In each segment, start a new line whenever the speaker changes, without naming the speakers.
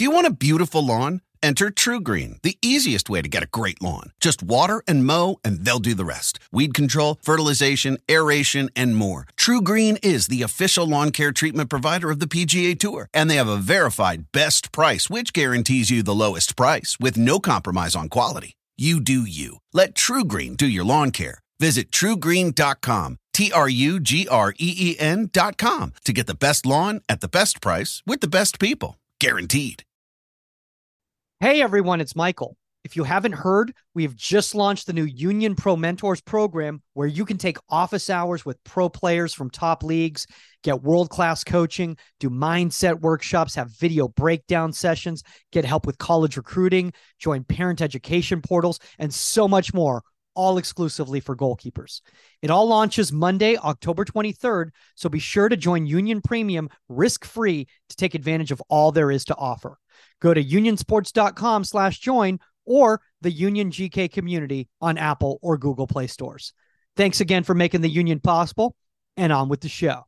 Do you want a beautiful lawn? Enter TruGreen, the easiest way to get a great lawn. Just water and mow, and they'll do the rest. Weed control, fertilization, aeration, and more. TruGreen is the official lawn care treatment provider of the PGA Tour, and they have a verified best price, which guarantees you the lowest price with no compromise on quality. You do you. Let TruGreen do your lawn care. Visit TruGreen.com, TruGreen.com, to get the best lawn at the best price with the best people. Guaranteed.
Hey everyone, it's Michael. If you haven't heard, we've just launched the new Union Pro Mentors program where you can take office hours with pro players from top leagues, get world-class coaching, do mindset workshops, have video breakdown sessions, get help with college recruiting, join parent education portals, and so much more, all exclusively for goalkeepers. It all launches Monday, October 23rd, so be sure to join Union Premium risk-free to take advantage of all there is to offer. Go to unionsports.com/join or the Union GK community on Apple or Google Play stores. Thanks again for making the Union possible, and on with the show.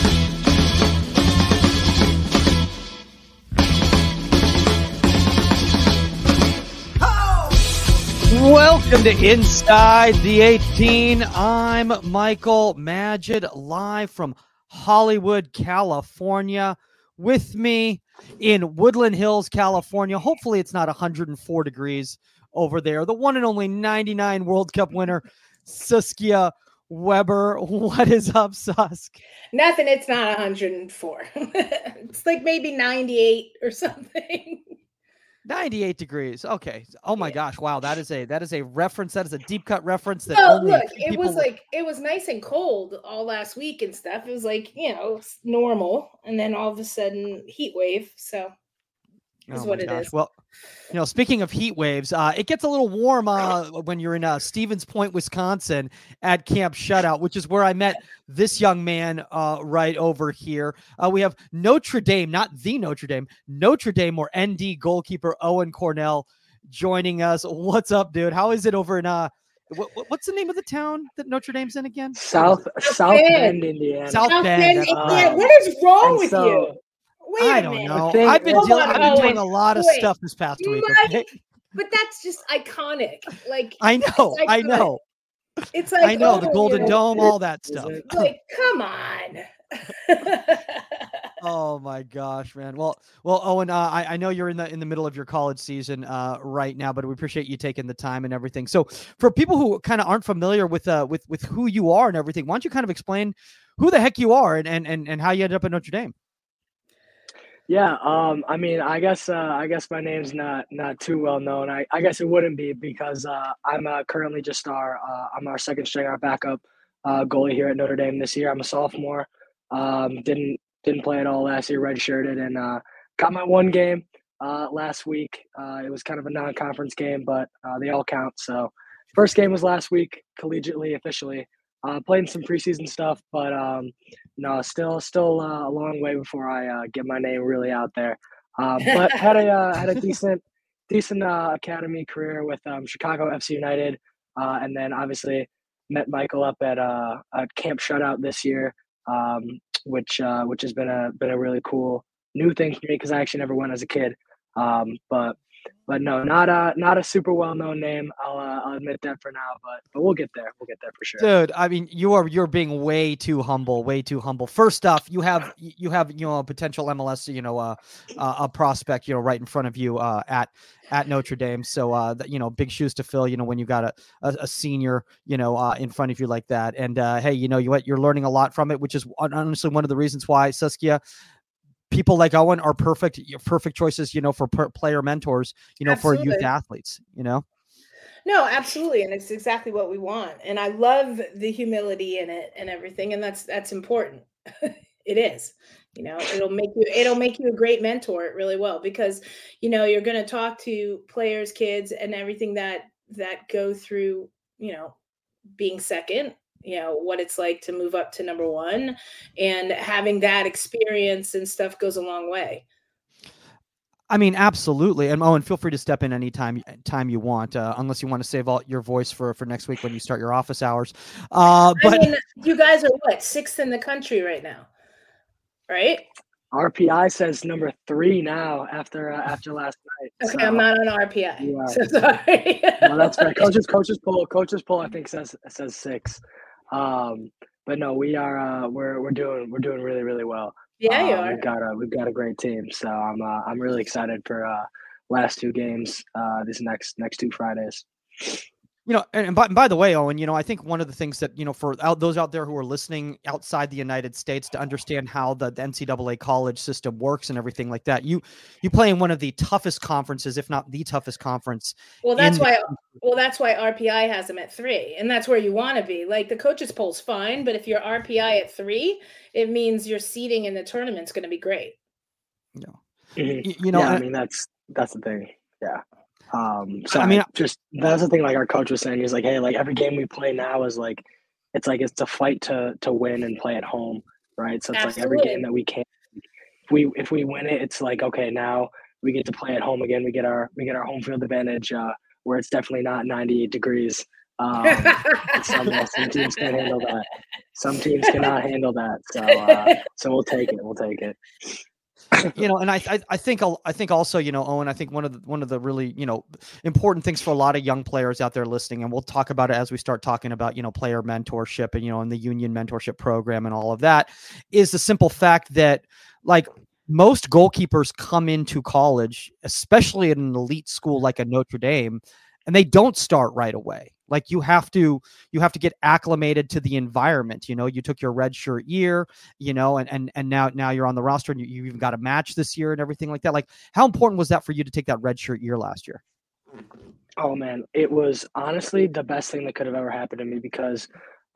Welcome to Inside the 18. I'm Michael Magid, live from Hollywood, California. With me in Woodland Hills, California. Hopefully it's not 104 degrees over there. The one and only 99 World Cup winner, Saskia Weber. What is up, Susk?
Nothing. It's not 104. It's like maybe 98 or something.
98 degrees. Okay. Oh my gosh. Wow. That is a reference. That is a deep cut reference. That
look, it was nice and cold all last week and stuff. It was like, normal. And then all of a sudden heat wave. So is what it is.
Well, speaking of heat waves, it gets a little warm when you're in Stevens Point, Wisconsin at Camp Shutout, which is where I met this young man right over here. We have Notre Dame, not the Notre Dame or ND goalkeeper Owen Cornell joining us. What's up, dude? How is it over in what's the name of the town that Notre Dame's in again?
South Bend, Indiana.
South Bend.
What is wrong with you?
I don't know. I've been doing a lot of stuff this past week. Okay?
But that's just iconic. Like
I know.
It's like
I know the Golden Dome, all that stuff.
Like, come on.
Oh my gosh, man. Well, Owen, I know you're in the middle of your college season right now, but we appreciate you taking the time and everything. So, for people who kind of aren't familiar with who you are and everything, why don't you kind of explain who the heck you are and how you ended up at Notre Dame?
Yeah, I mean, I guess my name's not too well known. I guess it wouldn't be because I'm currently just I'm our second string, our backup goalie here at Notre Dame this year. I'm a sophomore. Didn't play at all last year, redshirted, and got my one game last week. It was kind of a non-conference game, but they all count. So first game was last week, collegiately, officially. Playing some preseason stuff, but no, still a long way before I get my name really out there. But had a decent academy career with Chicago FC United, and then obviously met Michael up at Camp Shutout this year, which has been a really cool new thing for me because I actually never went as a kid. But no, not a super well-known name. I'll admit that for now, but we'll get there. We'll get there for sure.
Dude, I mean, you're being way too humble. First off, you have a potential MLS, a prospect, right in front of you at Notre Dame. So big shoes to fill, when you got a senior, in front of you like that. And hey, you're learning a lot from it, which is honestly one of the reasons why, Saskia, people like Owen are perfect choices, for player mentors, for youth athletes, No,
absolutely. And it's exactly what we want. And I love the humility in it and everything. And that's important. It is, it'll make you a great mentor. It really will, because, you're going to talk to players, kids, and everything that go through, being second, what it's like to move up to number one, and having that experience and stuff goes a long way.
I mean, absolutely. And Owen, feel free to step in anytime you want, unless you want to save all your voice for next week when you start your office hours. But
you guys are 6th in the country right now, right?
RPI says number 3 now after last night.
Okay,
so,
I'm not on RPI.
Yeah.
So sorry.
No, that's fair. Coaches poll I think says 6. But no, we are we're doing really, really well.
Yeah, you are.
We've got a great team. So I'm really excited for last 2 games these next 2 Fridays.
And by the way, Owen, I think one of the things that, for those out there who are listening outside the United States to understand how the NCAA college system works and everything like that, you play in one of the toughest conferences, if not the toughest conference.
Well, that's why RPI has them at 3, and that's where you want to be. Like the coaches poll's fine, but if you're RPI at 3, it means your seeding in the tournament's going to be great.
Yeah, I mean that's the thing. Yeah. So that's the thing. Like our coach was saying, he's like, hey, like every game we play now is like, it's a fight to win and play at home, right? So it's like every game that we can, if we win it, it's like, okay, now we get to play at home again. We get our home field advantage, where it's definitely not 98 degrees. Some teams can't handle that. Some teams cannot handle that. So we'll take it. We'll take it.
And I think also, Owen, I think one of the really, important things for a lot of young players out there listening, and we'll talk about it as we start talking about, player mentorship and, and the union mentorship program and all of that, is the simple fact that like most goalkeepers come into college, especially in an elite school like a Notre Dame, and they don't start right away. Like you have to get acclimated to the environment. You took your redshirt year, and now you're on the roster and you even got a match this year and everything like that. Like how important was that for you to take that redshirt year last year?
Oh man, it was honestly the best thing that could have ever happened to me because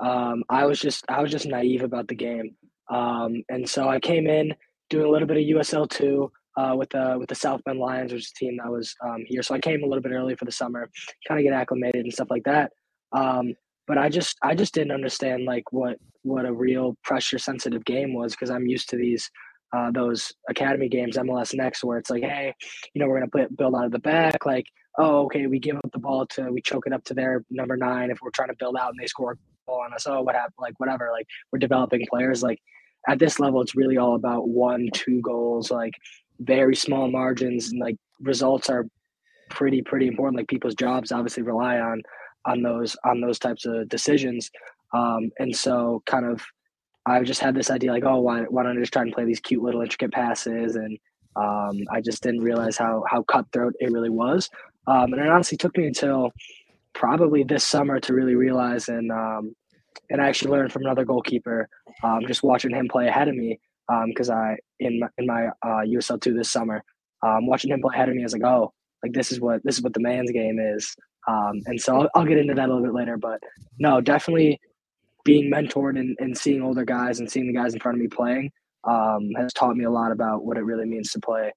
I was just naive about the game. And so I came in doing a little bit of USL 2. With the South Bend Lions, which is a team that was here. So I came a little bit early for the summer, kind of get acclimated and stuff like that. But I just didn't understand like what a real pressure sensitive game was because I'm used to those academy games, MLS Next, where it's like, hey, we're gonna build out of the back. Like, oh, okay, we give up the ball we choke it up to their number 9 if we're trying to build out and they score a goal on us. Oh, what happened? Like whatever. Like we're developing players. Like at this level, it's really all about 1-2 goals. Like very small margins and like results are pretty important. Like people's jobs obviously rely on those types of decisions. And so kind of I just had this idea like, oh, why don't I just try and play these cute little intricate passes? And I just didn't realize how cutthroat it really was. And it honestly took me until probably this summer to really realize and I actually learned from another goalkeeper, just watching him play ahead of me. Because in my USL 2 this summer, watching him play ahead of me, I was like, oh, like this is what the man's game is. And so I'll get into that a little bit later. But no, definitely being mentored and seeing older guys and seeing the guys in front of me playing has taught me a lot about what it really means to play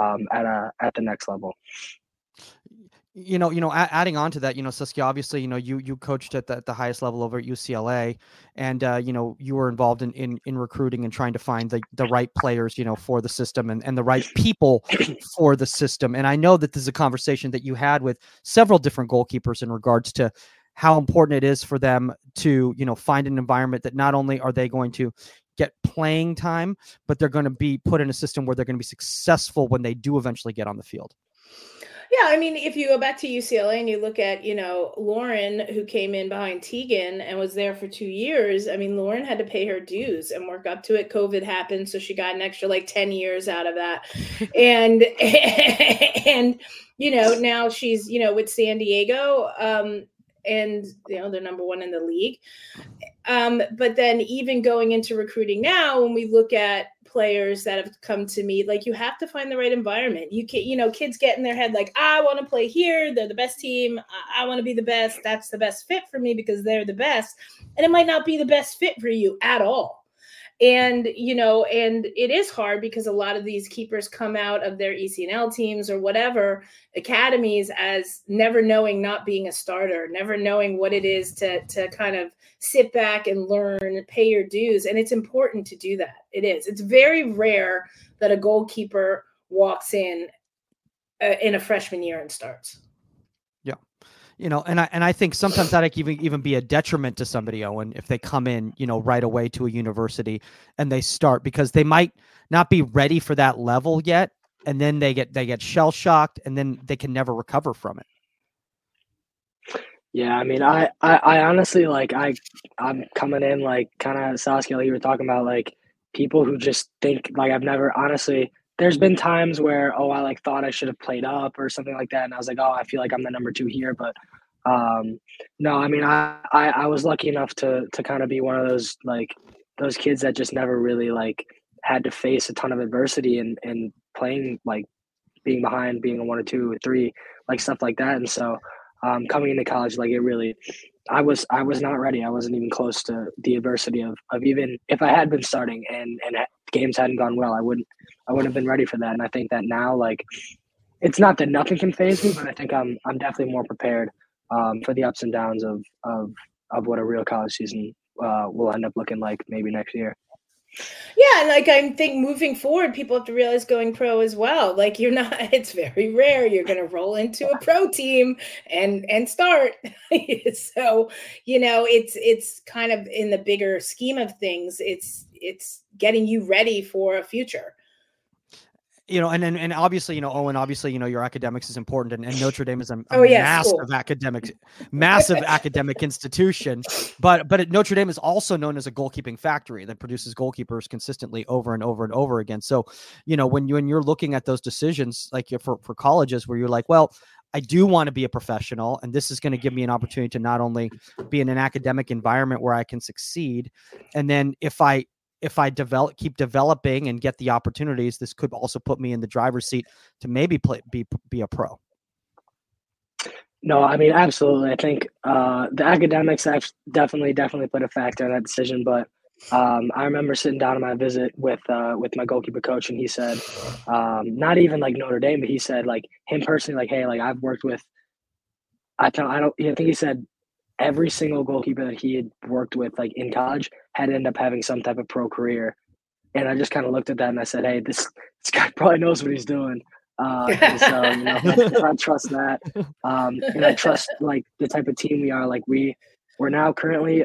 at the next level.
Adding on to that, Saskia, obviously, you coached at the highest level over at UCLA, and you were involved in recruiting and trying to find the right players, for the system and the right people for the system. And I know that this is a conversation that you had with several different goalkeepers in regards to how important it is for them to, find an environment that not only are they going to get playing time, but they're going to be put in a system where they're going to be successful when they do eventually get on the field.
Yeah, I mean, if you go back to UCLA and you look at, Lauren, who came in behind Tegan and was there for 2 years, I mean, Lauren had to pay her dues and work up to it. COVID happened, so she got an extra 10 years out of that. And now she's, with San Diego, and they're number 1 in the league. But then even going into recruiting now, when we look at players that have come to me, like you have to find the right environment. You can, kids get in their head like, I want to play here. They're the best team. I want to be the best. That's the best fit for me because they're the best. And it might not be the best fit for you at all. And, and it is hard because a lot of these keepers come out of their ECNL teams or whatever academies as never knowing not being a starter, never knowing what it is to kind of sit back and learn, pay your dues. And it's important to do that. It is. It's very rare that a goalkeeper walks in a freshman year and starts.
And I think sometimes that can even be a detriment to somebody, Owen, if they come in, right away to a university and they start, because they might not be ready for that level yet, and then they get shell shocked, and then they can never recover from it.
Yeah, I mean, I honestly, like, I'm coming in like kind of Saskia, like you were talking about, like people who just think like I've never honestly. There's been times where I like thought I should have played up or something like that, and I was like, I feel like I'm the number two here, but no, I mean, I was lucky enough to kind of be one of those those kids that just never really like had to face a ton of adversity and playing like being behind, being a one or two or three, like stuff like that, and so. Coming into college, like it really, I was not ready. I wasn't even close to the adversity of even if I had been starting and games hadn't gone well, I wouldn't have been ready for that. And I think that now, like, it's not that nothing can phase me, but I think I'm definitely more prepared for the ups and downs of what a real college season will end up looking like maybe next year.
Yeah, and like I think moving forward, people have to realize going pro as well. Like you're not, it's very rare you're going to roll into a pro team and start. So, it's kind of in the bigger scheme of things, it's getting you ready for a future.
And obviously, Owen, obviously, your academics is important, and Notre Dame is a massive academic institution. But Notre Dame is also known as a goalkeeping factory that produces goalkeepers consistently over and over and over again. So, when you're looking at those decisions, like for colleges where you're like, well, I do want to be a professional, and this is going to give me an opportunity to not only be in an academic environment where I can succeed, and then if I keep developing and get the opportunities, this could also put me in the driver's seat to maybe be a pro.
No, I mean, absolutely. I think the academics definitely put a factor in that decision. But I remember sitting down on my visit with my goalkeeper coach, and he said, not even like Notre Dame, but he said like him personally, like, hey, like I've worked with, I think he said every single goalkeeper that he had worked with, like in college, had ended up having some type of pro career. And I just kind of looked at that and I said, hey, this guy probably knows what he's doing. And so, I trust that. And I trust like the type of team we are. Like we're now currently,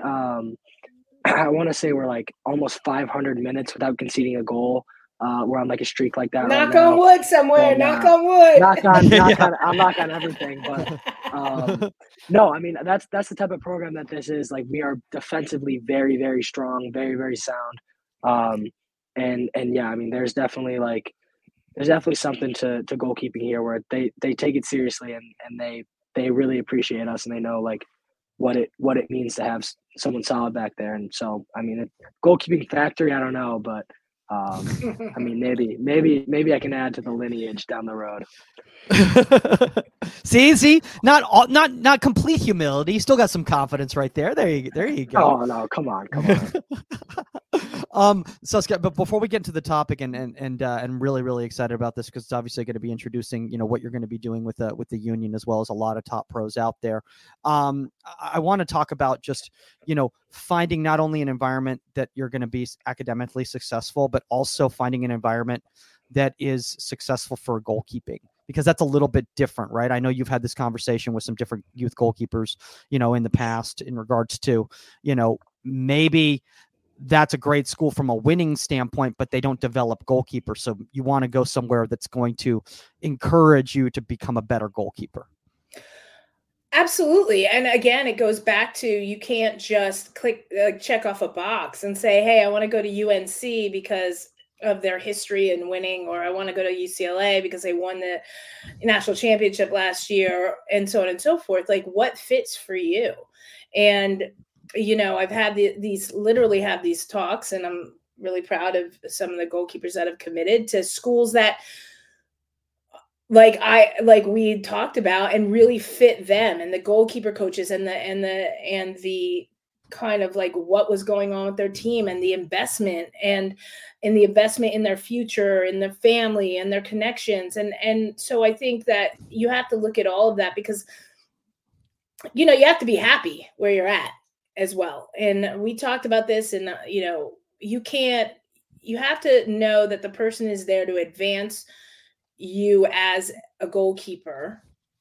I want to say we're like almost 500 minutes without conceding a goal. We're on like a streak like that.
Knock on wood somewhere. And, knock on wood.
I'm knock on everything, but no, I mean that's the type of program that this is. Like we are defensively very, very strong, very, very sound. And yeah, I mean there's definitely something to goalkeeping here where they take it seriously and they really appreciate us, and they know like what it means to have someone solid back there. And so I mean goalkeeping factory, I don't know, but I mean, maybe I can add to the lineage down the road.
see, not complete humility. You still got some confidence right there. There you go.
Oh no, come on.
So Scott, but before we get into the topic, and really, really excited about this because it's obviously going to be introducing, what you're going to be doing with the Union as well as a lot of top pros out there. I want to talk about just, finding not only an environment that you're going to be academically successful, but also finding an environment that is successful for goalkeeping, because that's a little bit different, right? I know you've had this conversation with some different youth goalkeepers, in the past in regards to, maybe that's a great school from a winning standpoint, but they don't develop goalkeepers. So you want to go somewhere that's going to encourage you to become a better goalkeeper.
Absolutely. And again, it goes back to, you can't just check off a box and say, hey, I want to go to UNC because of their history and winning, or I want to go to UCLA because they won the national championship last year, and so on and so forth. Like what fits for you? And, I've had literally have these talks, and I'm really proud of some of the goalkeepers that have committed to schools that like we talked about and really fit them, and the goalkeeper coaches and the kind of like what was going on with their team and the investment and the investment in their future and their family and their connections. And so I think that you have to look at all of that because, you have to be happy where you're at as well. And we talked about this, and, you have to know that the person is there to advance you as a goalkeeper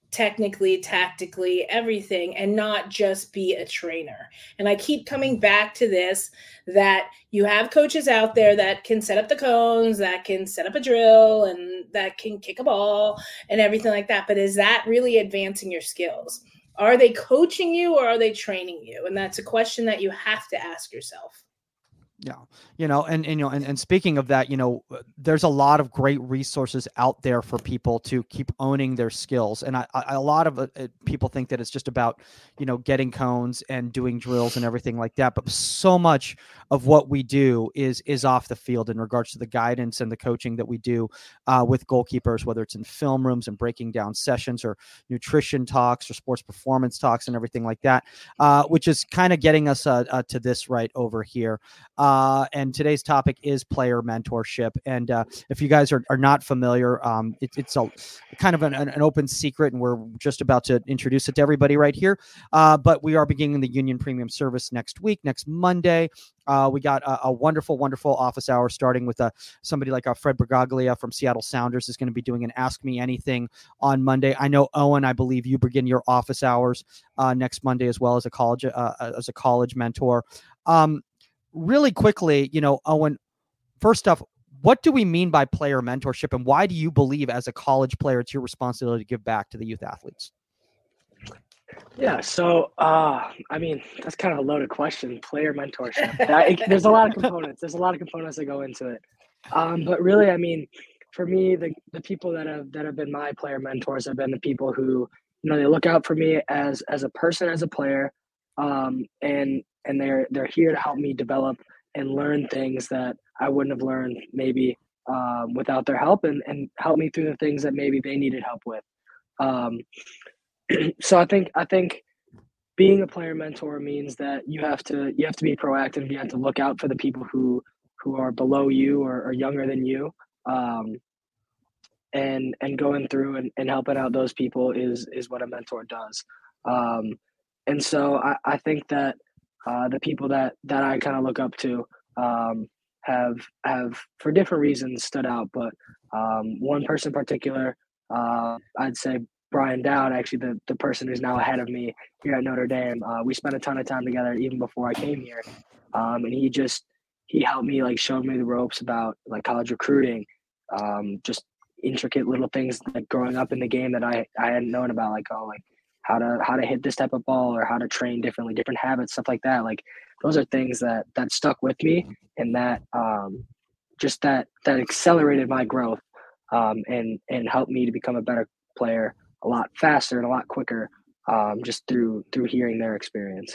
technically, tactically, everything, and not just be a trainer. And I keep coming back to this, that you have coaches out there that can set up the cones, that can set up a drill, and that can kick a ball and everything like that. But is that really advancing your skills? Are they coaching you or are they training you? And that's a question that you have to ask yourself.
Yeah. And speaking of that, there's a lot of great resources out there for people to keep owning their skills. And a lot of people think that it's just about, getting cones and doing drills and everything like that. But so much of what we do is off the field in regards to the guidance and the coaching that we do with goalkeepers, whether it's in film rooms and breaking down sessions or nutrition talks or sports performance talks and everything like that, which is kind of getting us to this right over here. And today's topic is player mentorship. And if you guys are not familiar, it's a kind of an open secret, and we're just about to introduce it to everybody right here. But we are beginning the Union Premium service next Monday. We got a wonderful, wonderful office hour starting with somebody like Fred Bragaglia from Seattle Sounders is going to be doing an Ask Me Anything on Monday. I know, Owen, I believe you begin your office hours next Monday as well as a college mentor. Really quickly, Owen, first off, what do we mean by player mentorship, and why do you believe as a college player it's your responsibility to give back to the youth athletes?
Yeah, so that's kind of a loaded question. Player mentorship. There's a lot of components. There's a lot of components that go into it. But really, for me, the people that have been my player mentors have been the people who, they look out for me as a person, as a player, and they're here to help me develop and learn things that I wouldn't have learned maybe without their help, and help me through the things that maybe they needed help with. So I think being a player mentor means that you have to be proactive. You have to look out for the people who are below you or younger than you, and going through and helping out those people is what a mentor does. And so I think that the people that I kind of look up to have for different reasons stood out. But one person in particular, I'd say Brian Dowd, actually the person who's now ahead of me here at Notre Dame. We spent a ton of time together even before I came here. And he helped me, showed me the ropes about college recruiting, just intricate little things like growing up in the game that I hadn't known about, how to hit this type of ball or how to train differently, different habits, stuff like that. Those are things that stuck with me, and that just that accelerated my growth, and helped me to become a better player a lot faster and a lot quicker, just through hearing their experience.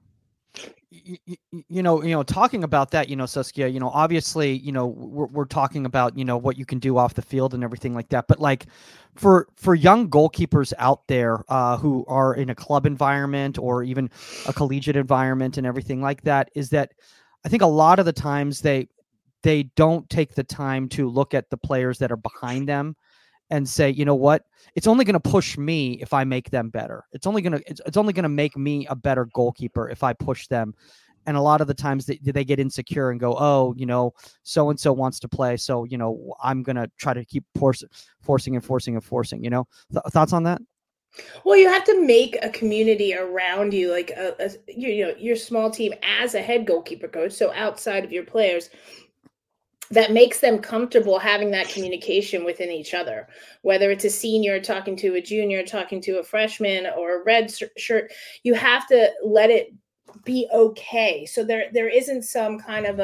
Talking about that, Saskia, obviously, we're talking about, what you can do off the field and everything like that. But for young goalkeepers out there who are in a club environment or even a collegiate environment and everything like that, is that I think a lot of the times they don't take the time to look at the players that are behind them and say, you know what, it's only going to push me if I make them better. It's only going to make me a better goalkeeper if I push them. And a lot of the times they get insecure and go, oh, so-and-so wants to play. So, I'm going to try to keep forcing. Thoughts on that?
Well, you have to make a community around you, your small team as a head goalkeeper coach. So outside of your players, that makes them comfortable having that communication within each other, whether it's a senior talking to a junior, talking to a freshman, or a red shirt. You have to let it be okay. So there isn't some kind of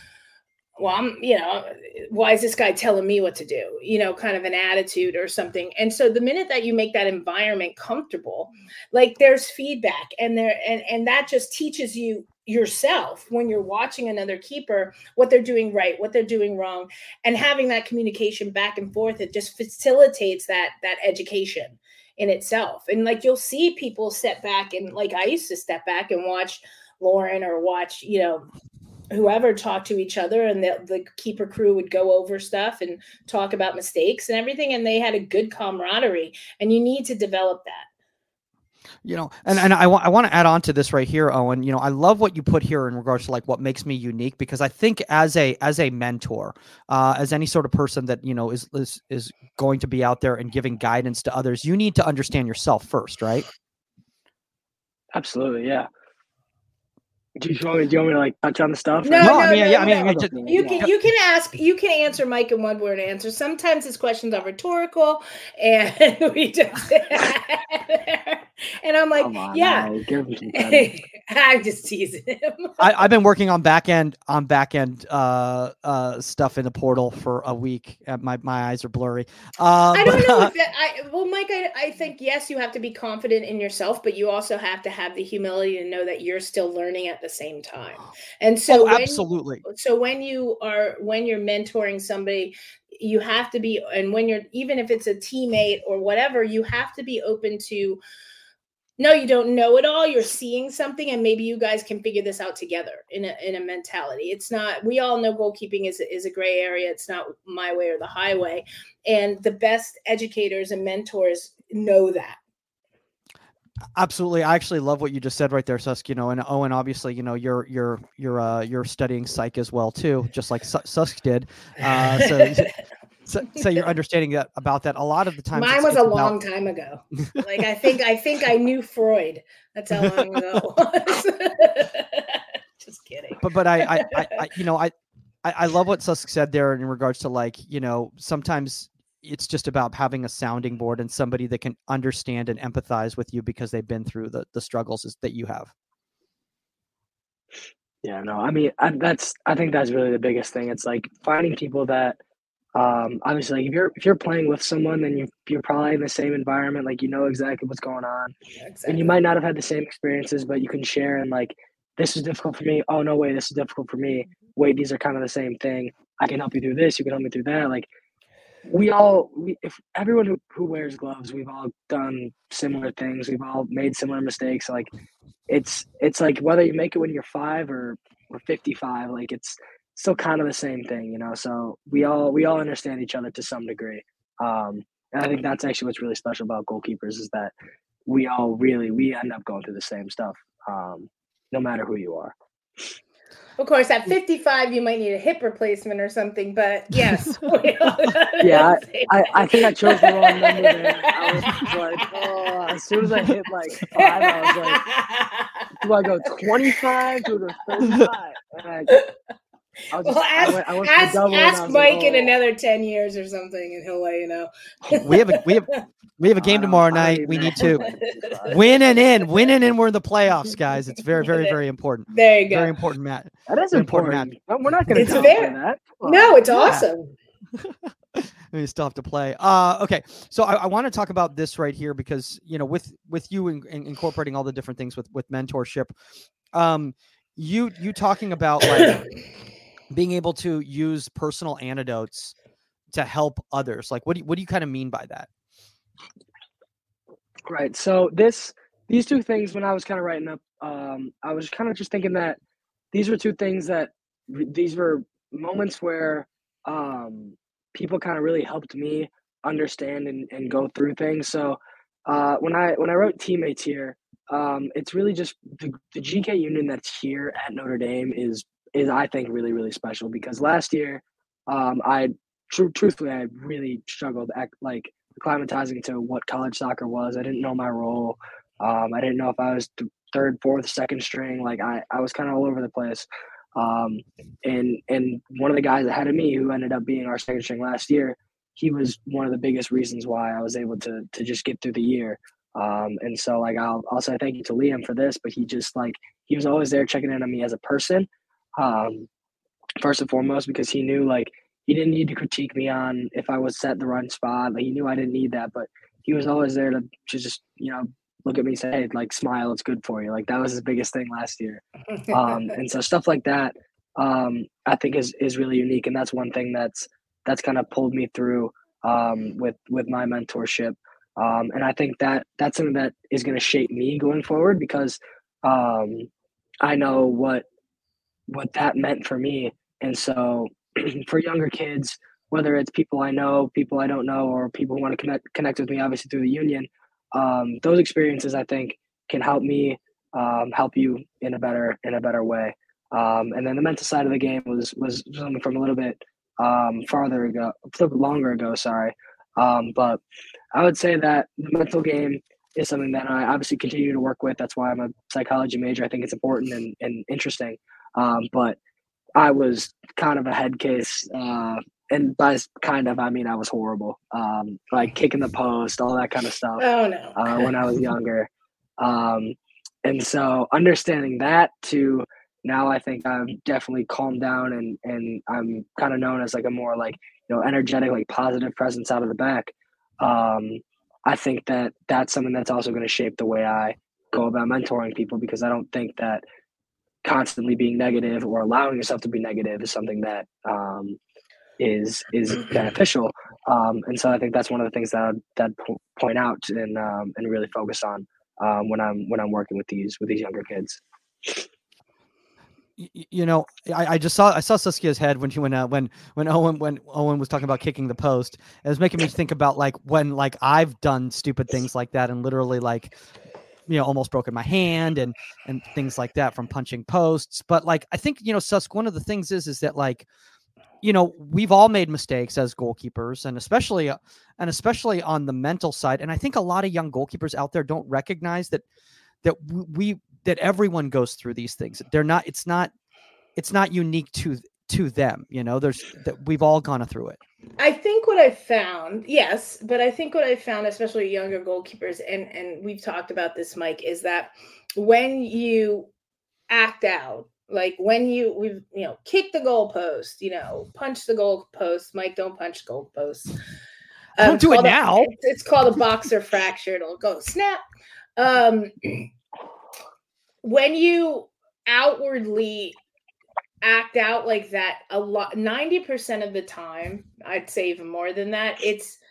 why is this guy telling me what to do? Kind of an attitude or something. And so the minute that you make that environment comfortable, there's feedback, and that just teaches you yourself when you're watching another keeper what they're doing right, what they're doing wrong, and having that communication back and forth. It just facilitates that education in itself. And you'll see people step back, and I used to step back and watch Lauren or watch whoever talk to each other, and the keeper crew would go over stuff and talk about mistakes and everything, and they had a good camaraderie, and you need to develop that.
And I want to add on to this right here, Owen. I love what you put here in regards to like what makes me unique, because I think as a mentor, as any sort of person that is going to be out there and giving guidance to others, you need to understand yourself first, right?
Absolutely, yeah. Do you want me to like touch on the stuff?
No,
I mean,
you can answer Mike in one word answer. Sometimes his questions are rhetorical, and we just and I'm like, yeah. I'm just teasing him.
I've been working on back end stuff in the portal for a week. My eyes are blurry.
I don't know if that. Mike, I think yes, you have to be confident in yourself, but you also have to have the humility to know that you're still learning at the same time. And so,
absolutely.
When you're mentoring somebody, you have to be, and when you're, even if it's a teammate or whatever, you have to be open to. No, you don't know it all. You're seeing something, and maybe you guys can figure this out together in a mentality. It's not. We all know goalkeeping is a gray area. It's not my way or the highway, and the best educators and mentors know that.
Absolutely. I actually love what you just said right there, Susk. And Owen, obviously, you're studying psych as well too, just like Susk did. So you're understanding that about that. A lot of the time,
mine was a long time ago. Like I think I knew Freud. That's how long ago it was. Just kidding.
But I love what Susk said there in regards to like, sometimes it's just about having a sounding board and somebody that can understand and empathize with you because they've been through the struggles that you have.
Yeah, no, I mean, I think that's really the biggest thing. It's like finding people that, obviously, like if you're playing with someone, then you're probably in the same environment, like exactly what's going on, and you might not have had the same experiences, but you can share and like, this is difficult for me. Oh no, wait, this is difficult for me. Wait, these are kind of the same thing. I can help you through this. You can help me through that. Like, if everyone who wears gloves, we've all done similar things. We've all made similar mistakes. Like, it's like whether you make it when you're 5 or 55, like it's still kind of the same thing, So we all understand each other to some degree, and I think that's actually what's really special about goalkeepers is that we end up going through the same stuff, no matter who you are.
Of course, at 55, you might need a hip replacement or something, but yes.
Yeah, I think I chose the wrong number there. I was like, as soon as I hit like 5, I was like, do I go 25? Do I go 35? And
ask Mike in another 10 years or something, and he'll let you know.
We have a game tomorrow night. We need to win and in. We're in the playoffs, guys. It's very, very, very important.
There you go.
Very important, Matt.
That is important. We're not going to
talk about that. No, it's awesome.
We still have to play. Okay, so I want to talk about this right here because with you incorporating all the different things with mentorship, you talking about like being able to use personal anecdotes to help others. Like, what do you kind of mean by that?
Right. So these two things, when I was kind of writing up, I was kind of just thinking that these were two things these were moments where people kind of really helped me understand and go through things. So when I wrote teammates here, it's really just the GK union that's here at Notre Dame is I think really, really special because last year truthfully I really struggled like acclimatizing to what college soccer was. I didn't know my role. I didn't know if I was third, fourth, second string. Like I was kind of all over the place. And one of the guys ahead of me who ended up being our second string last year, he was one of the biggest reasons why I was able to just get through the year. And so like I'll say thank you to Liam for this, but he was always there checking in on me as a person. First and foremost, because he knew like he didn't need to critique me on if I was set the right spot. Like he knew I didn't need that, but he was always there to just, look at me and say, hey, like smile, it's good for you. Like that was his biggest thing last year. And so stuff like that, I think is really unique. And that's one thing that's kind of pulled me through, with my mentorship. And I think that's something that is going to shape me going forward because, I know what that meant for me. And so for younger kids, whether it's people I know, people I don't know, or people who want to connect with me, obviously through the union, those experiences, I think, can help me help you in a better way. And then the mental side of the game was something from a little bit farther ago, a little bit longer ago. Sorry, but I would say that the mental game is something that I obviously continue to work with. That's why I'm a psychology major. I think it's important and interesting. But I was kind of a head case, and by kind of, I mean I was horrible. Like kicking the post, all that kind of stuff.
Oh no.
When I was younger, and so understanding that too. Now I think I've definitely calmed down and I'm kind of known as like a more like, energetic, like positive presence out of the back. I think that that's something that's also going to shape the way I go about mentoring people, because I don't think that constantly being negative or allowing yourself to be negative is something that is beneficial. And so I think that's one of the things that I'd point out and really focus on when I'm working with these younger kids.
I saw Saskia's head when Owen was talking about kicking the post. It was making me think about like when like I've done stupid things like that and literally like, almost broken my hand and things like that from punching posts. But like, I think, Susk, one of the things is that like, we've all made mistakes as goalkeepers, and especially on the mental side. And I think a lot of young goalkeepers out there don't recognize that everyone goes through these things. It's not unique to them. We've all gone through it.
I think what I found, yes, but I think what I found, especially younger goalkeepers, and we've talked about this, Mike, is that when you act out, like when we've kick the goalpost, punch the goalpost. Mike, don't punch goalposts.
Don't do it now.
It's called a boxer fracture. It'll go snap. When you outwardly act out like that, 90% of the time, I'd say even more than that, it's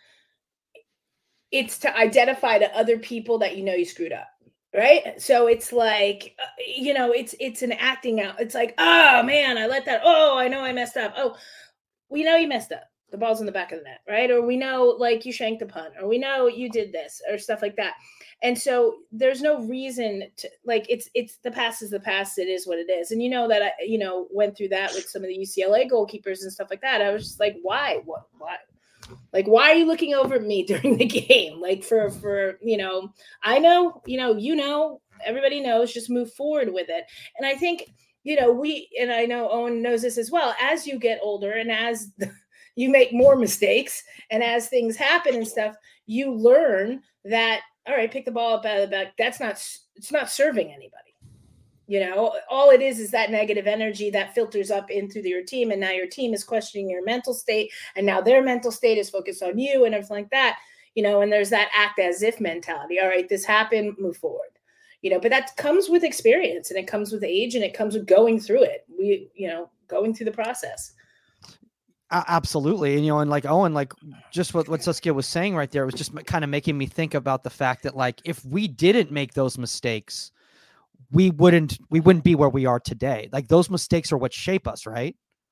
to identify to other people that you screwed up, right? So it's like, it's an acting out. It's like, oh man, I let that. Oh, I know I messed up. Oh, we know you messed up. The ball's in the back of the net, right? Or we know like you shanked the punt, or we know you did this, or stuff like that. And so there's no reason to like, it's the past is the past. It is what it is. And that I, went through that with some of the UCLA goalkeepers and stuff like that. I was just like, why? Why? Like, why are you looking over at me during the game? Like for I know, everybody knows, just move forward with it. And I think, and I know Owen knows this as well, as you get older and as you make more mistakes and as things happen and stuff, you learn that, all right, pick the ball up out of the back. It's not serving anybody. All it is that negative energy that filters up in through your team. And now your team is questioning your mental state. And now their mental state is focused on you and everything like that, and there's that act as if mentality. All right, this happened, move forward. But that comes with experience and it comes with age and it comes with going through it. Going through the process.
Absolutely. And, and like Owen, like just what Saskia was saying right there was just kind of making me think about the fact that like, if we didn't make those mistakes, we wouldn't be where we are today. Like those mistakes are what shape us, right?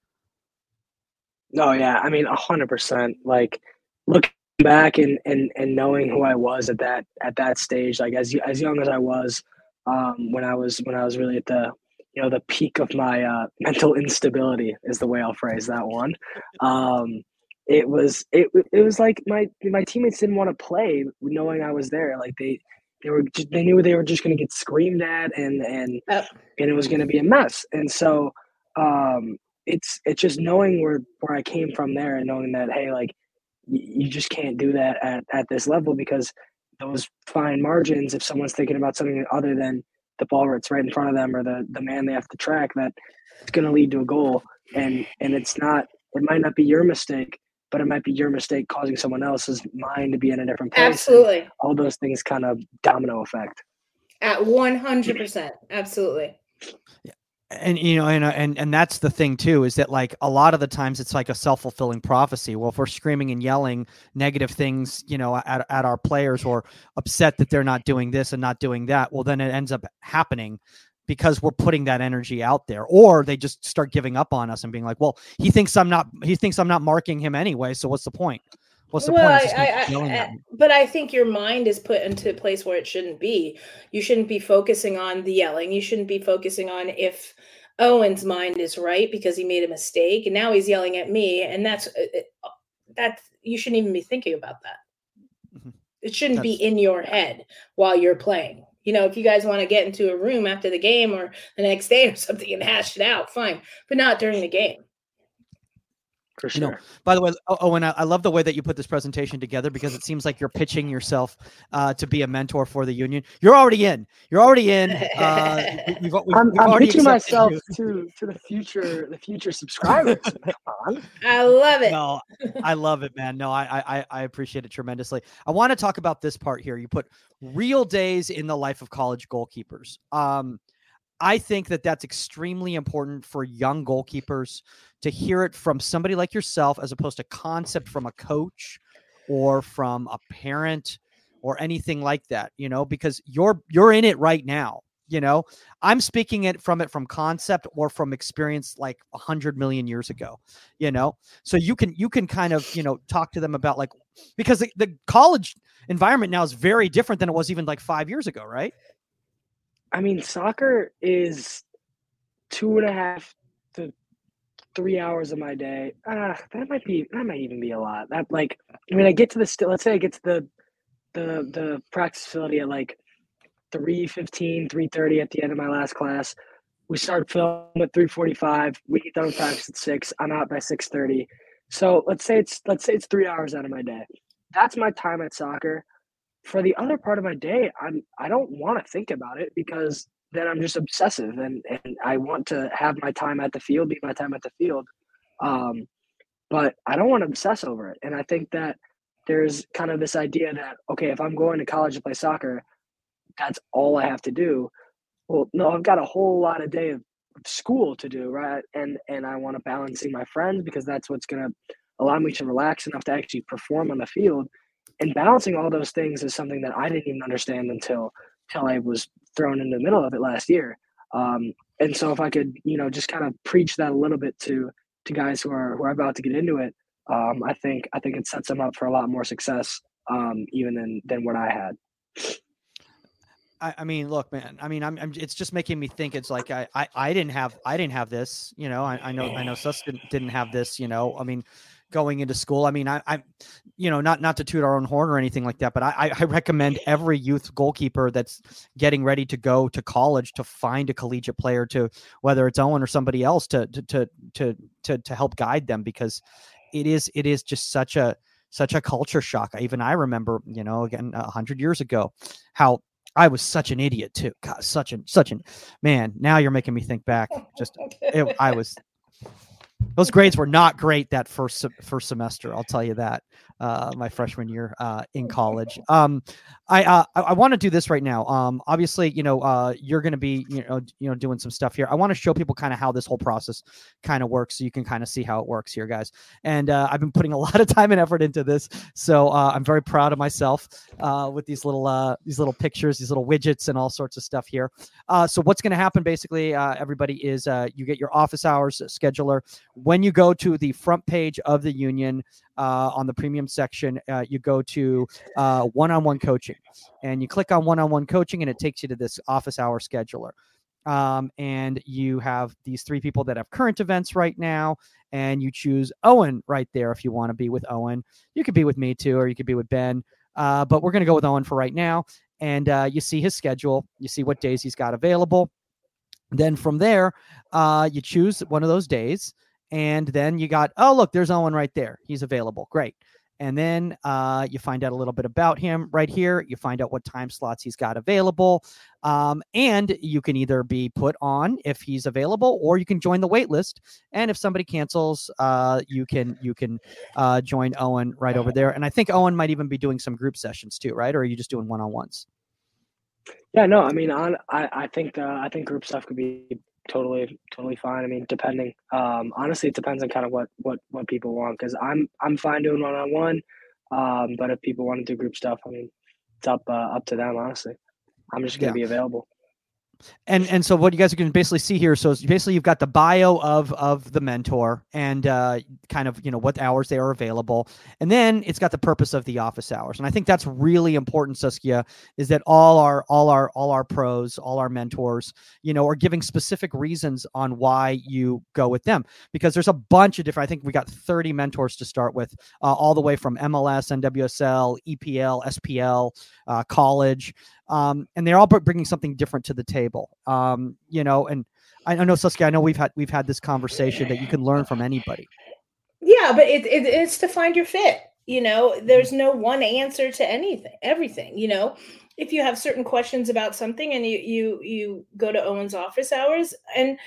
No, yeah. I mean, 100%. Like looking back and knowing who I was at that stage, like as young as I was, when I was really at the peak of my mental instability is the way I'll phrase that one. It was like my teammates didn't want to play knowing I was there. Like they knew they were just going to get screamed at and it was going to be a mess. And so it's just knowing where I came from there and knowing that, hey, like you just can't do that at this level, because those fine margins, if someone's thinking about something other than the ball that's right in front of them or the man they have to track, that it's going to lead to a goal. And it might not be your mistake, but it might be your mistake causing someone else's mind to be in a different place.
Absolutely.
And all those things kind of domino effect.
At 100%. Absolutely.
Yeah. And, and that's the thing too, is that like a lot of the times it's like a self-fulfilling prophecy. Well, if we're screaming and yelling negative things, at our players, or upset that they're not doing this and not doing that, well, then it ends up happening because we're putting that energy out there, or they just start giving up on us and being like, well, he thinks I'm not marking him anyway. So what's the point? What's the
Well,
point? It's just gonna keep yelling at me.
but I think your mind is put into a place where it shouldn't be. You shouldn't be focusing on the yelling. You shouldn't be focusing on if Owen's mind is right because he made a mistake and now he's yelling at me, and that's you shouldn't even be thinking about that.
Mhm.
It shouldn't be
That's
in your head while you're playing. You know, if you guys want to get into a room after the game or the next day or something and hash it out, fine, but not during the game.
For
You know,
sure.
by the way, Owen, I love the way that you put this presentation together because it seems like you're pitching yourself to be a mentor for the union. You're already in. You're already in. We've
I'm
already
pitching
accepted
myself
you.
to the future subscribers. Come on.
I love it.
No, I love it, man. No, I appreciate it tremendously. I want to talk about this part here. You put real days in the life of college goalkeepers. I think that that's extremely important for young goalkeepers to hear it from somebody like yourself, as opposed to concept from a coach or from a parent or anything like that, you know, because you're in it right now. You know, I'm speaking it from concept or from experience like 100 million years ago, you know, so you can kind of, you know, talk to them about like, because the college environment now is very different than it was even like 5 years ago. Right.
I mean, soccer is 2.5 to 3 hours of my day. That might even be a lot. That like, I mean, I get to let's say I get to the practice facility at like 3:15, 3:30 at the end of my last class. We start film at 3:45. We get done with practice at 6. I'm out by 6:30. So let's say it's 3 hours out of my day. That's my time at soccer. For the other part of my day, I don't want to think about it because then I'm just obsessive and I want to have my time at the field, be my time at the field. But I don't want to obsess over it. And I think that there's kind of this idea that, okay, if I'm going to college to play soccer, that's all I have to do. Well, no, I've got a whole lot of day of school to do, right? And I want to balance seeing my friends because that's what's going to allow me to relax enough to actually perform on the field. And balancing all those things is something that I didn't even understand until I was thrown in the middle of it last year. And so if I could, you know, just kind of preach that a little bit to guys who are about to get into it, I think it sets them up for a lot more success, even than what I had.
I mean, look, man. I mean, it's just making me think. It's like I didn't have this. You know, I know Sus didn't have this. You know, I mean, going into school. I mean, I you know, not to toot our own horn or anything like that, but I recommend every youth goalkeeper that's getting ready to go to college to find a collegiate player, to whether it's Owen or somebody else, to help guide them, because it is just such a culture shock. I remember, you know, again 100 years ago, how I was such an idiot too. God, such an man. Now you're making me think back. Those grades were not great that first semester. I'll tell you that. My freshman year in college. I want to do this right now. Obviously, you know, you're going to be, you know, doing some stuff here. I want to show people kind of how this whole process kind of works, so you can kind of see how it works here, guys. And I've been putting a lot of time and effort into this, so I'm very proud of myself with these little pictures, these little widgets, and all sorts of stuff here. So what's going to happen, basically, everybody, is you get your office hours scheduler. When you go to the front page of the union, on the premium section, you go to one-on-one coaching, and you click on one-on-one coaching, and it takes you to this office hour scheduler. And you have these 3 people that have current events right now, and you choose Owen right there. If you want to be with Owen, you could be with me too, or you could be with Ben. But we're going to go with Owen for right now. And you see his schedule, you see what days he's got available. Then from there, you choose one of those days. And then you got, oh, look, there's Owen right there. He's available. Great. And then you find out a little bit about him right here. You find out what time slots he's got available. And you can either be put on if he's available, or you can join the wait list. And if somebody cancels, you can join Owen right over there. And I think Owen might even be doing some group sessions too, right? Or are you just doing one-on-ones?
Yeah, no, I mean, I think group stuff could be totally fine. I mean, depending, honestly, it depends on kind of what people want, because I'm fine doing one-on-one, but if people want to do group stuff, I mean, it's up to them. Honestly, I'm just going to be available.
And so what you guys are going to basically see here, so basically you've got the bio of the mentor and kind of, what hours they are available. And then it's got the purpose of the office hours. And I think that's really important, Saskia, is that all our pros, all our mentors, are giving specific reasons on why you go with them, because there's a bunch of different, I think we got 30 mentors to start with, all the way from MLS, NWSL, EPL, SPL, college. And they're all bringing something different to the table. And I know, Saskia, I know we've had this conversation that you can learn from anybody.
Yeah, but it's to find your fit. There's no one answer to everything. If you have certain questions about something and you go to Owen's office hours and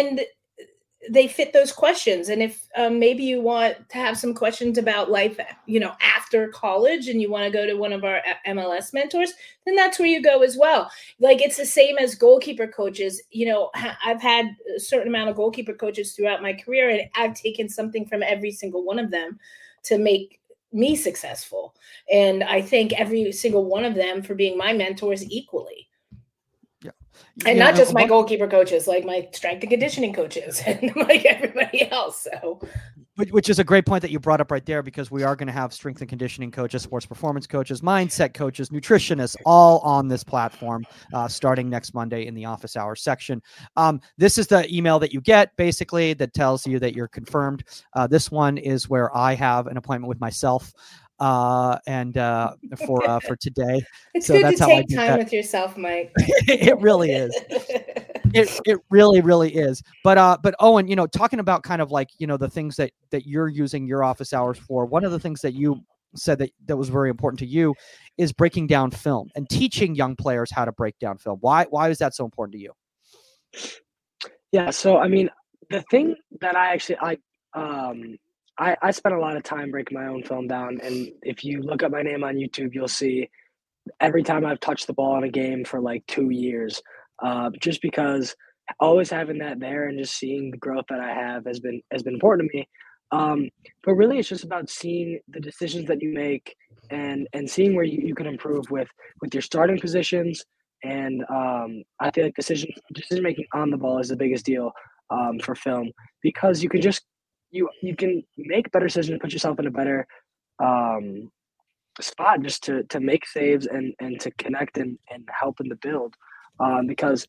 they fit those questions. And if maybe you want to have some questions about life, after college, and you want to go to one of our MLS mentors, then that's where you go as well. Like, it's the same as goalkeeper coaches. I've had a certain amount of goalkeeper coaches throughout my career, and I've taken something from every single one of them to make me successful. And I thank every single one of them for being my mentors equally. And not just my goalkeeper coaches, like my strength and conditioning coaches and like everybody else. So,
which is a great point that you brought up right there, because we are going to have strength and conditioning coaches, sports performance coaches, mindset coaches, nutritionists, all on this platform starting next Monday in the office hours section. This is the email that you get basically that tells you that you're confirmed. This one is where I have an appointment with myself. And for today.
It's so good to take time with yourself, Mike.
It really is. It really, really is. But Owen, talking about kind of like, the things that you're using your office hours for, one of the things that you said that was very important to you is breaking down film and teaching young players how to break down film. Why is that so important to you?
Yeah. So, I mean, the thing that I spent a lot of time breaking my own film down, and if you look up my name on YouTube, you'll see every time I've touched the ball in a game for like 2 years, just because always having that there and just seeing the growth that I have has been important to me. But really, it's just about seeing the decisions that you make and seeing where you can improve with your starting positions. And I feel like decision making on the ball is the biggest deal for film, because you can just you can make better decisions, put yourself in a better spot just to make saves and to connect and help in the build. Because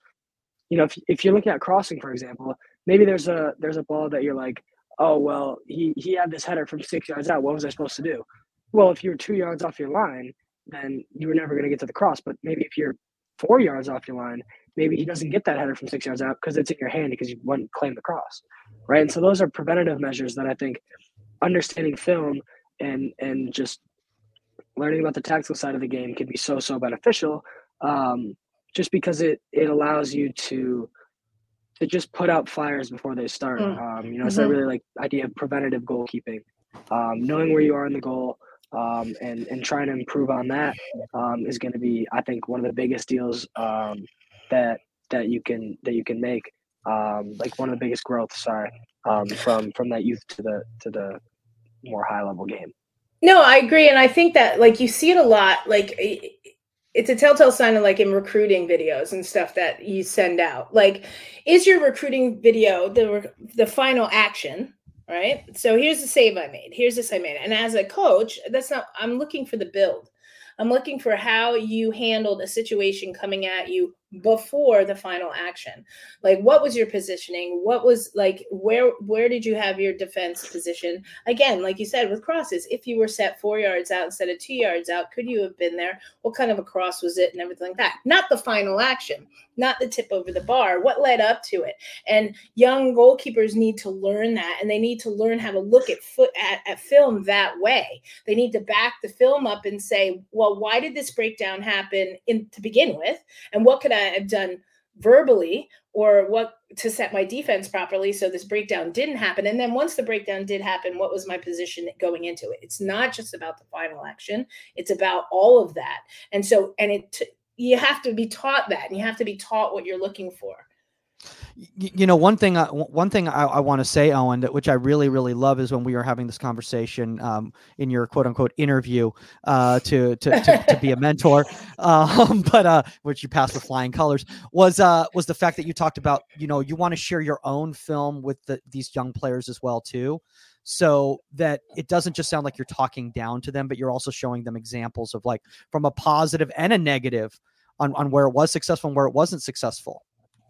if you're looking at crossing, for example, maybe there's a ball that you're like, oh well, he had this header from 6 yards out. What was I supposed to do? Well, if you were 2 yards off your line, then you were never going to get to the cross. But maybe if you're 4 yards off your line, maybe he doesn't get that header from 6 yards out because it's in your hand because you wouldn't claim the cross, right? And so those are preventative measures that I think understanding film and just learning about the tactical side of the game can be so beneficial, just because it allows you to just put out fires before they start. It's that really like idea of preventative goalkeeping, knowing where you are in the goal, and trying to improve on that is going to be, I think, one of the biggest deals that you can make, like one of the biggest growths. From that youth to the more high level game.
No, I agree, and I think that like you see it a lot. Like it's a telltale sign of like in recruiting videos and stuff that you send out. Like, is your recruiting video the final action? Right. So here's the save I made. Here's this I made. And as a coach, I'm looking for the build. I'm looking for how you handled a situation coming at you before the final action. Like, what was your positioning? What was like, where did you have your defense position? Again, like you said, with crosses, if you were set 4 yards out instead of 2 yards out, could you have been there? What kind of a cross was it and everything like that? Not the final action, not the tip over the bar. What led up to it? And young goalkeepers need to learn that, and they need to learn how to look at film that way. They need to back the film up and say, well, why did this breakdown happen to begin with? And what could I have done verbally or what to set my defense properly so this breakdown didn't happen? And then once the breakdown did happen, what was my position going into it? It's not just about the final action. It's about all of that. And so, you have to be taught that, and you have to be taught what you're looking for.
One thing I want to say, Owen, which I really, really love, is when we were having this conversation in your quote unquote interview to be a mentor, but which you passed with flying colors, was the fact that you talked about, you want to share your own film with these young players as well too, so that it doesn't just sound like you're talking down to them, but you're also showing them examples of, like, from a positive and a negative on where it was successful and where it wasn't successful.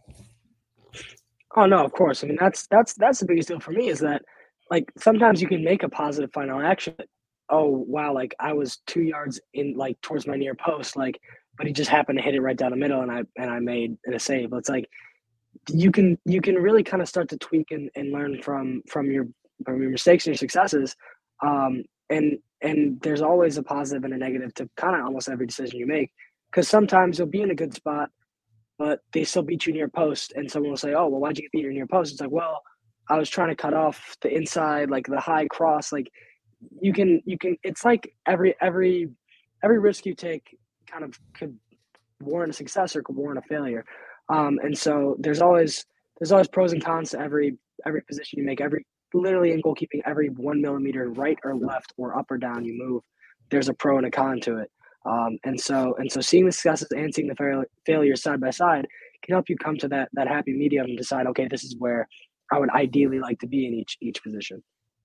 Oh no, of course. I mean, that's the biggest deal for me, is that, like, sometimes you can make a positive final action. Oh wow, like I was 2 yards in, like, towards my near post, like, but he just happened to hit it right down the middle, and I made it a save. It's like you can really kind of start to tweak and learn from your mistakes and your successes. And there's always a positive and a negative to kind of almost every decision you make, because sometimes you'll be in a good spot, but they still beat you near post, and someone will say, "Oh, well, why'd you get beat near post?" It's like, well, I was trying to cut off the inside, like the high cross. Like you can. It's like every risk you take kind of could warrant a success or could warrant a failure. And so there's always pros and cons to every position you make. Literally in goalkeeping, every 1 millimeter right or left or up or down you move, there's a pro and a con to it. And so seeing the successes and seeing the failures side by side can help you come to that happy medium and decide, okay, this is where I would ideally like to be in each position.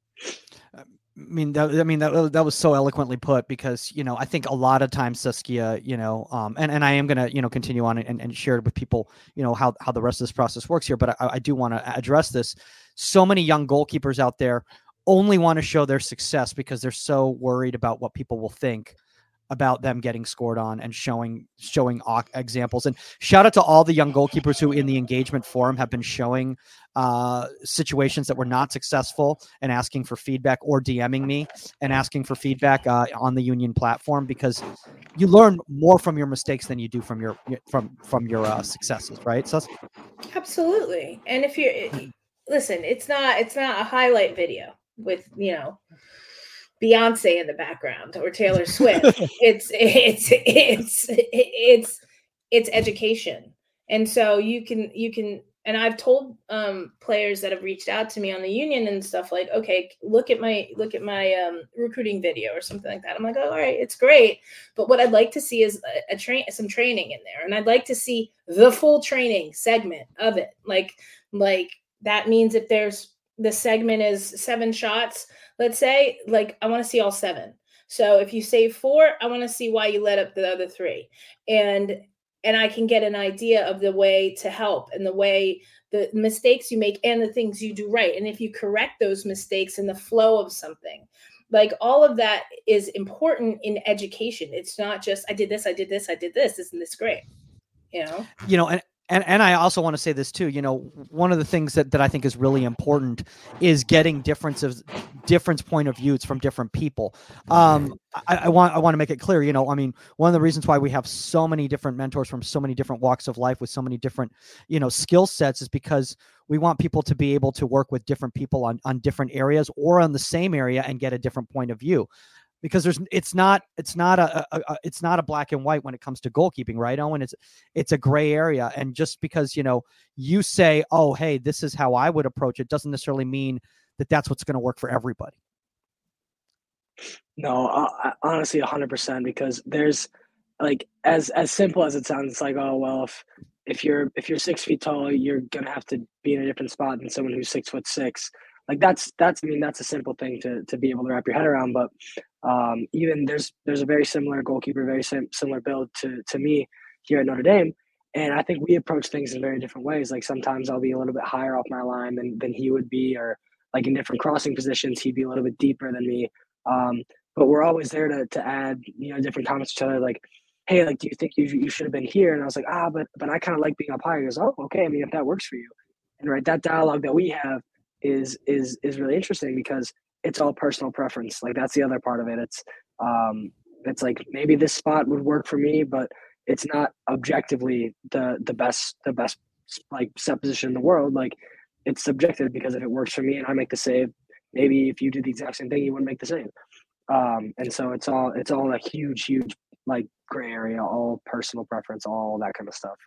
That was so eloquently put, because, I think a lot of times, Saskia, and I am going to, continue on and share it with people, how the rest of this process works here. But I do want to address this. So many young goalkeepers out there only want to show their success because they're so worried about what people will think about them getting scored on, and showing examples. And shout out to all the young goalkeepers who in the engagement forum have been showing situations that were not successful and asking for feedback, or DMing me and asking for feedback on the Union platform, because you learn more from your mistakes than you do from your successes, right? So
absolutely. And if you listen, it's not a highlight video with Beyonce in the background or Taylor Swift. It's education. And so you can, and I've told players that have reached out to me on the Union and stuff, like, okay, look at my recruiting video or something like that. I'm like, oh, all right, it's great, but what I'd like to see is some training in there, and I'd like to see the full training segment of it. Like that means if there's, the segment is 7 shots, let's say, like, I want to see all 7. So if you save 4, I want to see why you let up the other 3. And I can get an idea of the way to help, and the way, the mistakes you make and the things you do right. And if you correct those mistakes in the flow of something, like, all of that is important in education. It's not just, I did this. Isn't this great?
And I also want to say this too, one of the things that I think is really important is getting different point of views from different people. I want to make it clear, one of the reasons why we have so many different mentors from so many different walks of life with so many different, skill sets, is because we want people to be able to work with different people on different areas, or on the same area, and get a different point of view. Because it's not a black and white when it comes to goalkeeping, right, Owen? It's a gray area. And just because, you say, oh, hey, this is how I would approach it, doesn't necessarily mean that that's what's going to work for everybody.
No, honestly, 100%, because there's, like, as simple as it sounds, it's like, oh, well, if you're 6 feet tall, you're going to have to be in a different spot than someone who's 6'6". Like that's a simple thing to be able to wrap your head around. But even there's a very similar goalkeeper, very similar build to me here at Notre Dame, and I think we approach things in very different ways. Like, sometimes I'll be a little bit higher off my line than he would be, or, like, in different crossing positions, he'd be a little bit deeper than me. But we're always there to add different comments to each other, like, hey, like, do you think you should have been here? And I was like, but I kind of like being up higher. He goes, oh, okay. I mean, if that works for you, and right, that dialogue that we have is really interesting, because it's all personal preference. Like, that's the other part of it. It's like, maybe this spot would work for me, but it's not objectively the best like set position in the world. Like, it's subjective, because if it works for me and I make the save, maybe if you did the exact same thing, you wouldn't make the save. And so it's all a huge like gray area, all personal preference, all that kind of stuff.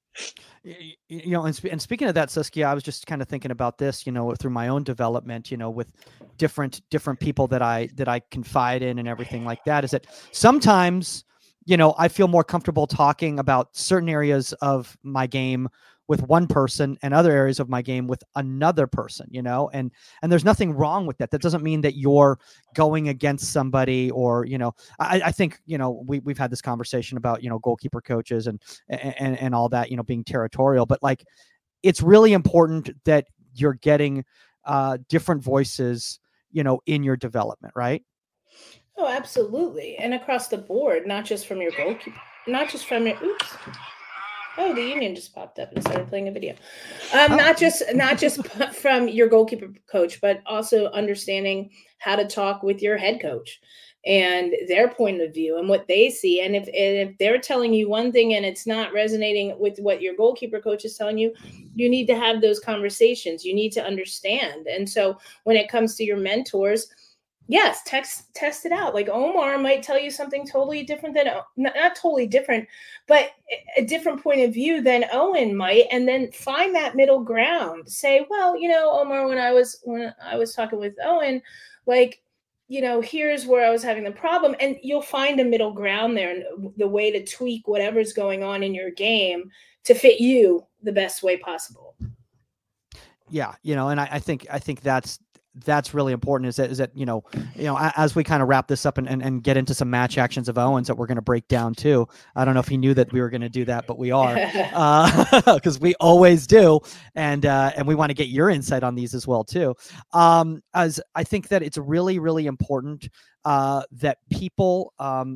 And speaking of that, Saskia, I was just kind of thinking about this, through my own development, with different people that I confide in and everything like that, is that sometimes, I feel more comfortable talking about certain areas of my game with one person and other areas of my game with another person, and there's nothing wrong with that. That doesn't mean that you're going against somebody, or, I think, we've had this conversation about, goalkeeper coaches and all that, being territorial, but like, it's really important that you're getting different voices, in your development, right?
Oh, absolutely. And across the board, not just from your goalkeeper, not just from your, oops. Oh, the union just popped up and started playing a video. Not just from your goalkeeper coach, but also understanding how to talk with your head coach and their point of view and what they see. And if they're telling you one thing and it's not resonating with what your goalkeeper coach is telling you, you need to have those conversations. You need to understand. And so when it comes to your mentors, yes, test it out. Like Omar might tell you something totally different than, not totally different, but a different point of view than Owen might, and then find that middle ground. Say, well, Omar, when I was talking with Owen, like, here's where I was having the problem, and you'll find a middle ground there, and the way to tweak whatever's going on in your game to fit you the best way possible.
Yeah, and I think that's really important, is that as we kind of wrap this up and get into some match actions of Owen's that we're going to break down too. I don't know if he knew that we were going to do that, but we are, because we always do. And we want to get your insight on these as well too. As I think that it's really, really important that people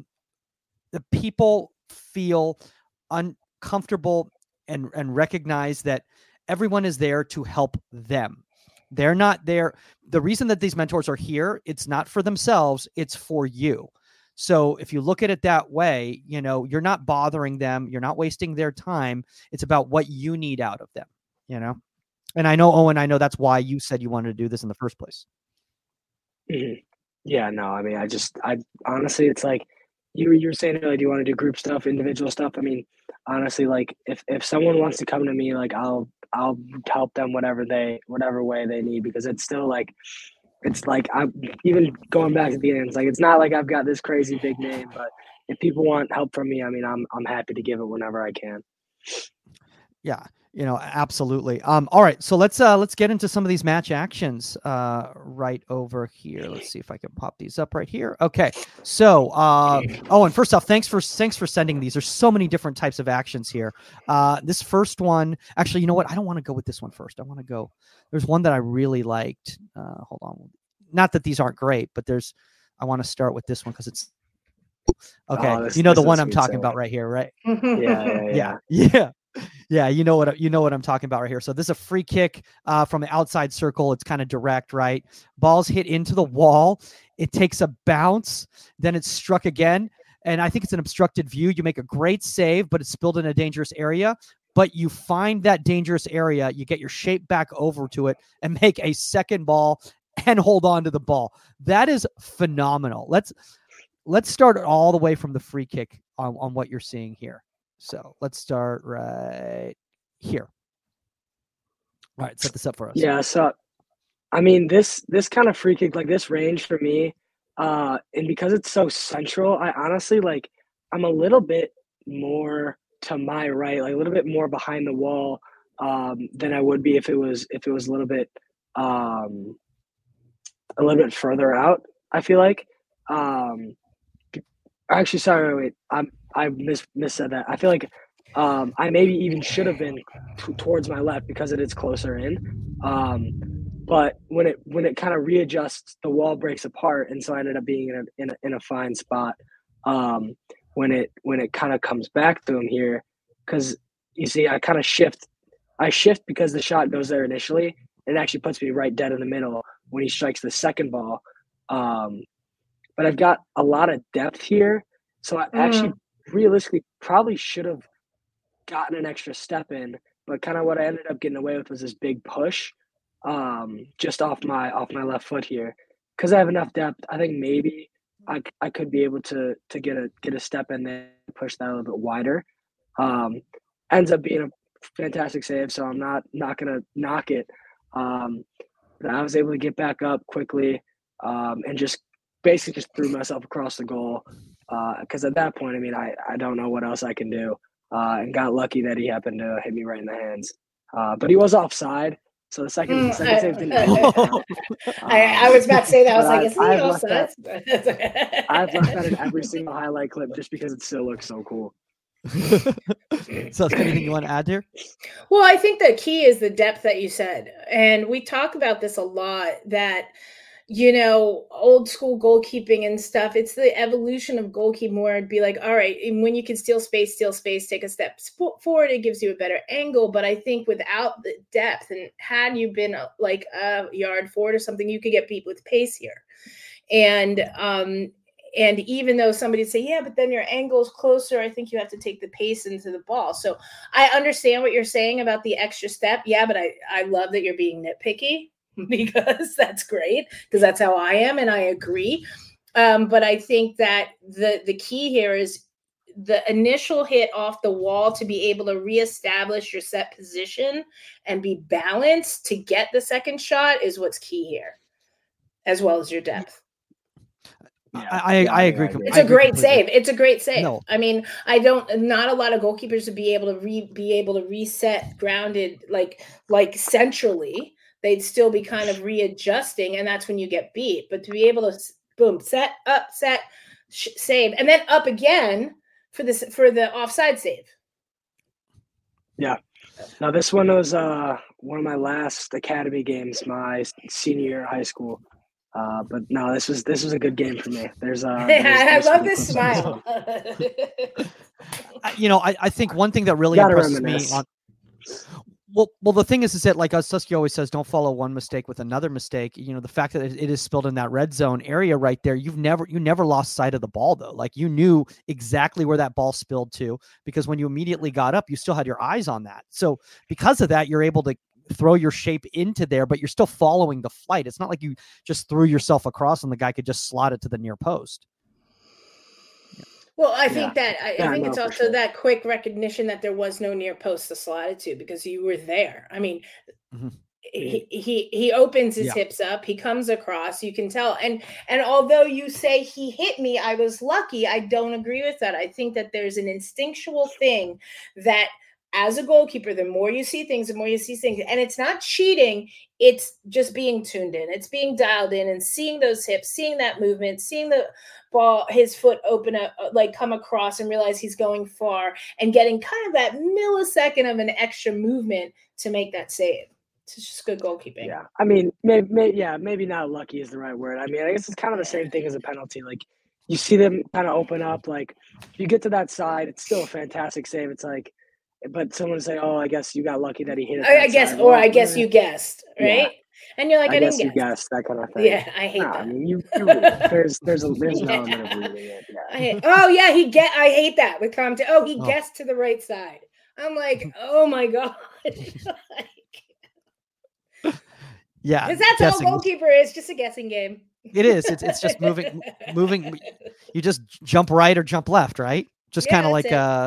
feel uncomfortable and recognize that everyone is there to help them. They're not there. The reason that these mentors are here, it's not for themselves, it's for you. So if you look at it that way, you're not bothering them. You're not wasting their time. It's about what you need out of them, And I know, Owen, that's why you said you wanted to do this in the first place.
Mm-hmm. Yeah, no, I mean, I honestly, it's like you were saying, like, do you want to do group stuff, individual stuff? I mean, honestly, like if someone wants to come to me, like I'll help them whatever way they need, because it's still like, it's like, I'm even going back to the end, it's like, it's not like I've got this crazy big name, but if people want help from me, I mean, I'm happy to give it whenever I can.
Yeah, absolutely. All right, so let's get into some of these match actions right over here. Let's see if I can pop these up right here. Okay, so and first off, thanks for sending these. There's so many different types of actions here. This first one, actually, you know what? I don't want to go with this one first. I want to go. There's one that I really liked. Hold on. Not that these aren't great, but I want to start with this one because it's okay. The one I'm talking about right here, right? Yeah. Yeah, you know what I'm talking about right here. So this is a free kick from the outside circle. It's kind of direct, right? Ball's hit into the wall. It takes a bounce. Then it's struck again. And I think it's an obstructed view. You make a great save, but it's spilled in a dangerous area. But you find that dangerous area. You get your shape back over to it and make a second ball and hold on to the ball. That is phenomenal. Let's start all the way from the free kick on what you're seeing here. So let's start right here. All right, set this up for us.
Yeah, so I mean, this kind of free kick, like this range for me, and because it's so central, I honestly, like, I'm a little bit more to my right, like a little bit more behind the wall than I would be if it was a little bit further out, I feel like. Actually, sorry, wait. I missaid that. I feel like I maybe even should have been towards my left because it is closer in. But when it kind of readjusts, the wall breaks apart, and so I ended up being in a fine spot. When it kind of comes back to him here, because you see, I kind of shift. I shift because the shot goes there initially. It actually puts me right dead in the middle when he strikes the second ball. But I've got a lot of depth here, so I actually realistically probably should have gotten an extra step in. But kind of what I ended up getting away with was this big push, just off my left foot here, because I have enough depth. I think maybe I could be able to get a step in there, push that a little bit wider. Ends up being fantastic save, so I'm not gonna knock it. But I was able to get back up quickly, and just basically just threw myself across the goal. Because at that point, I mean, I don't know what else I can do, and got lucky that he happened to hit me right in the hands. But he was offside, so the second save didn't count.
I was about to say that. I was
but
like, isn't he offside?
I've left that in every single highlight clip just because it still looks so cool.
So, anything you want to add here?
Well, I think the key is the depth that you said. And we talk about this a lot, that, old school goalkeeping and stuff, it's the evolution of goalkeeping where it'd be like, all right, and when you can steal space, take a step forward, it gives you a better angle. But I think without the depth, and had you been like a yard forward or something, you could get beat with pace here. And even though somebody say, yeah, but then your angle's closer, I think you have to take the pace into the ball. So I understand what you're saying about the extra step. Yeah, but I love that you're being nitpicky, because that's great, because that's how I am, and I agree. But I think that the key here is the initial hit off the wall to be able to reestablish your set position and be balanced to get the second shot is what's key here, as well as your depth.
Yeah, I agree.
It's a great save. It's a great save.
No.
I mean, not a lot of goalkeepers would be able to reset grounded like centrally. They'd still be kind of readjusting, and that's when you get beat. But to be able to boom, set, save, and then up again for the offside save.
Yeah. Now this one was one of my last academy games, my senior year of high school. But no, this was a good game for me.
I love this smile.
I think one thing that really impresses me on. Well, the thing is that, like Susky always says, don't follow one mistake with another mistake. The fact that it is spilled in that red zone area right there, you never lost sight of the ball though. Like, you knew exactly where that ball spilled to, because when you immediately got up, you still had your eyes on that. So because of that, you're able to throw your shape into there, but you're still following the flight. It's not like you just threw yourself across and the guy could just slot it to the near post.
Well, I think it's also that quick recognition that there was no near post to slot it to, because you were there. I mean, he opens his hips up, he comes across, you can tell. And although you say he hit me, I was lucky, I don't agree with that. I think that there's an instinctual thing that, as a goalkeeper, the more you see things, and it's not cheating. It's just being tuned in. It's being dialed in and seeing those hips, seeing that movement, seeing the ball, his foot open up, like come across and realize he's going far, and getting kind of that millisecond of an extra movement to make that save. It's just good goalkeeping.
Yeah. I mean, maybe not lucky is the right word. I mean, I guess it's kind of the same thing as a penalty. Like, you see them kind of open up, like you get to that side, it's still a fantastic save. It's like, but someone would say, "Oh, I guess you got lucky that he hit it."
I guess you guessed, right? Yeah. And you're like, I didn't guess.
You guessed, that kind of thing.
Yeah, I hate that. I
mean, there's no element of reading it. Yeah.
I hate that with commentary. Oh, he guessed to the right side. I'm like, oh my god.
Yeah,
because that's all goalkeeper is, just a guessing game.
It is. It's just moving. You just jump right or jump left, right? Just kind of like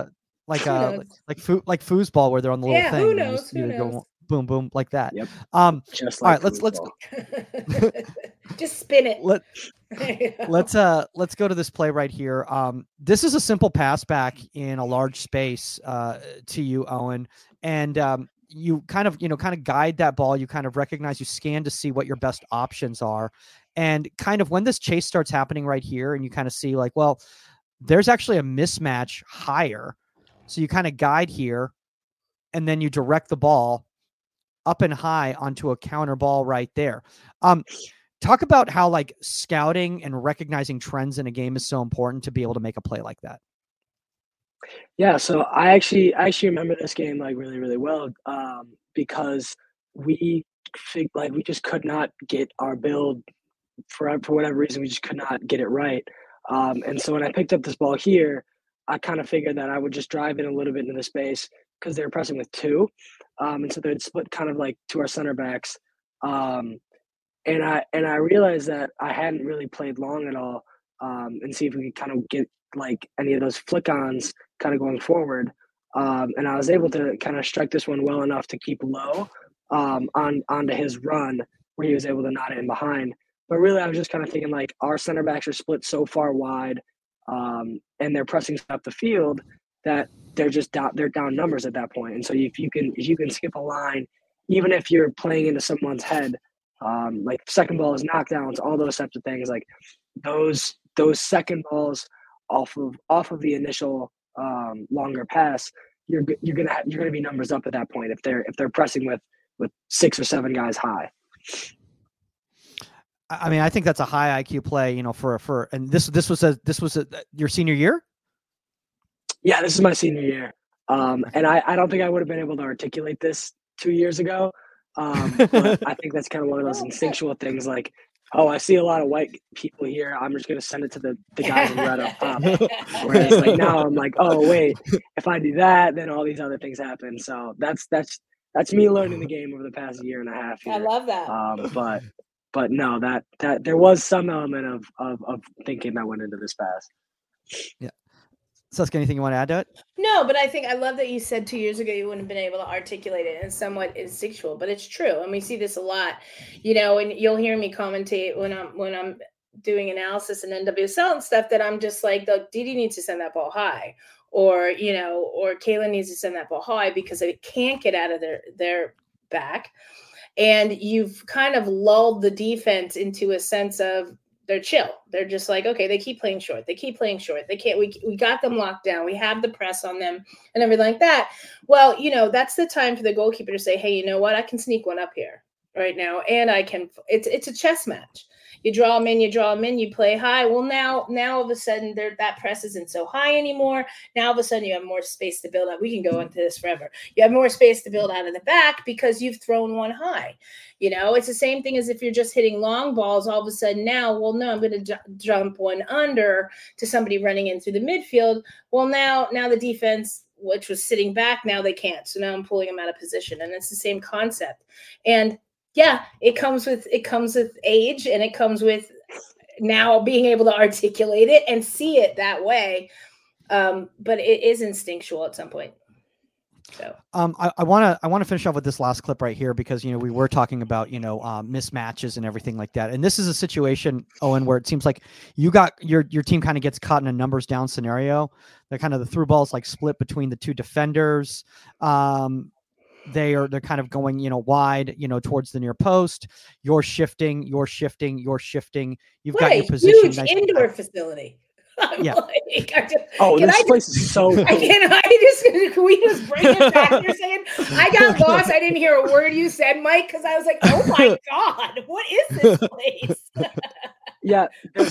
foosball, where they're on the little thing.
Who knows?
Go boom, boom, like that.
Yep.
Just like all right, let's
just spin it.
Let's go to this play right here. This is a simple pass back in a large space to you, Owen, and you kind of guide that ball. You kind of recognize, you scan to see what your best options are, and kind of when this chase starts happening right here, and you kind of see like, well, there's actually a mismatch higher. So you kind of guide here, and then you direct the ball up and high onto a counter ball right there. Talk about how like scouting and recognizing trends in a game is so important to be able to make a play like that.
Yeah, so I actually remember this game like really, really well, because we just could not get our build for whatever reason. We just could not get it right. And so when I picked up this ball here, I kind of figured that I would just drive in a little bit into the space, because they were pressing with two. And so they'd split kind of like to our center backs. And I realized that I hadn't really played long at all, and see if we could kind of get like any of those flick-ons kind of going forward. And I was able to kind of strike this one well enough to keep low onto his run where he was able to knot it in behind. But really, I was just kind of thinking like our center backs are split so far wide, and they're pressing up the field that they're just down. They're down numbers at that point. And so if you can skip a line, even if you're playing into someone's head, like second ball is knockdowns, all those types of things, like those second balls off of the initial longer pass, you're gonna be numbers up at that point if they're pressing with 6 or 7 guys high.
I mean, I think that's a high IQ play, you know, for and this was your senior year.
Yeah, this is my senior year, and I don't think I would have been able to articulate this 2 years ago. But I think that's kind of one of those instinctual things, like, oh, I see a lot of white people here, I'm just gonna send it to the guys in red up top. Whereas like now I'm like, oh wait, if I do that, then all these other things happen. So that's me learning the game over the past year and a half here.
I love that.
But no, that there was some element of thinking that went into this pass.
Yeah. Suska, anything you want to add to it?
No, but I love that you said 2 years ago you wouldn't have been able to articulate it, and somewhat instinctual, but it's true. And we see this a lot, you know, and you'll hear me commentate when I'm doing analysis and NWSL and stuff, that I'm just like, Didi needs to send that ball high, or, you know, or Kayla needs to send that ball high because it can't get out of their back. And you've kind of lulled the defense into a sense of they're chill. They're just like, okay, they keep playing short. They keep playing short. They can't, we got them locked down. We have the press on them and everything like that. Well, you know, that's the time for the goalkeeper to say, hey, you know what? I can sneak one up here right now. And I can, it's a chess match. You draw them in, you play high. Well, now all of a sudden that press isn't so high anymore. Now all of a sudden you have more space to build up. We can go into this forever. You have more space to build out of the back because you've thrown one high. You know, it's the same thing as if you're just hitting long balls. All of a sudden now, well, no, I'm going to jump one under to somebody running in through the midfield. Well, now the defense, which was sitting back, now they can't. So now I'm pulling them out of position, and it's the same concept. And yeah, it comes with age, and it comes with now being able to articulate it and see it that way. But it is instinctual at some point. So
I want to finish off with this last clip right here, because, you know, we were talking about, you know, mismatches and everything like that. And this is a situation, Owen, where it seems like you got your team kind of gets caught in a numbers down scenario. They're kind of the through balls like split between the two defenders. They're kind of going, you know, wide, you know, towards the near post. You're shifting. You've got your position.
Huge indoor facility.
Yeah.
Like,
this place is so cool.
Can we just bring it back? You're saying I got lost. I didn't hear a word you said, Mike, because I was like, oh my God, what is this place?
Yeah, there's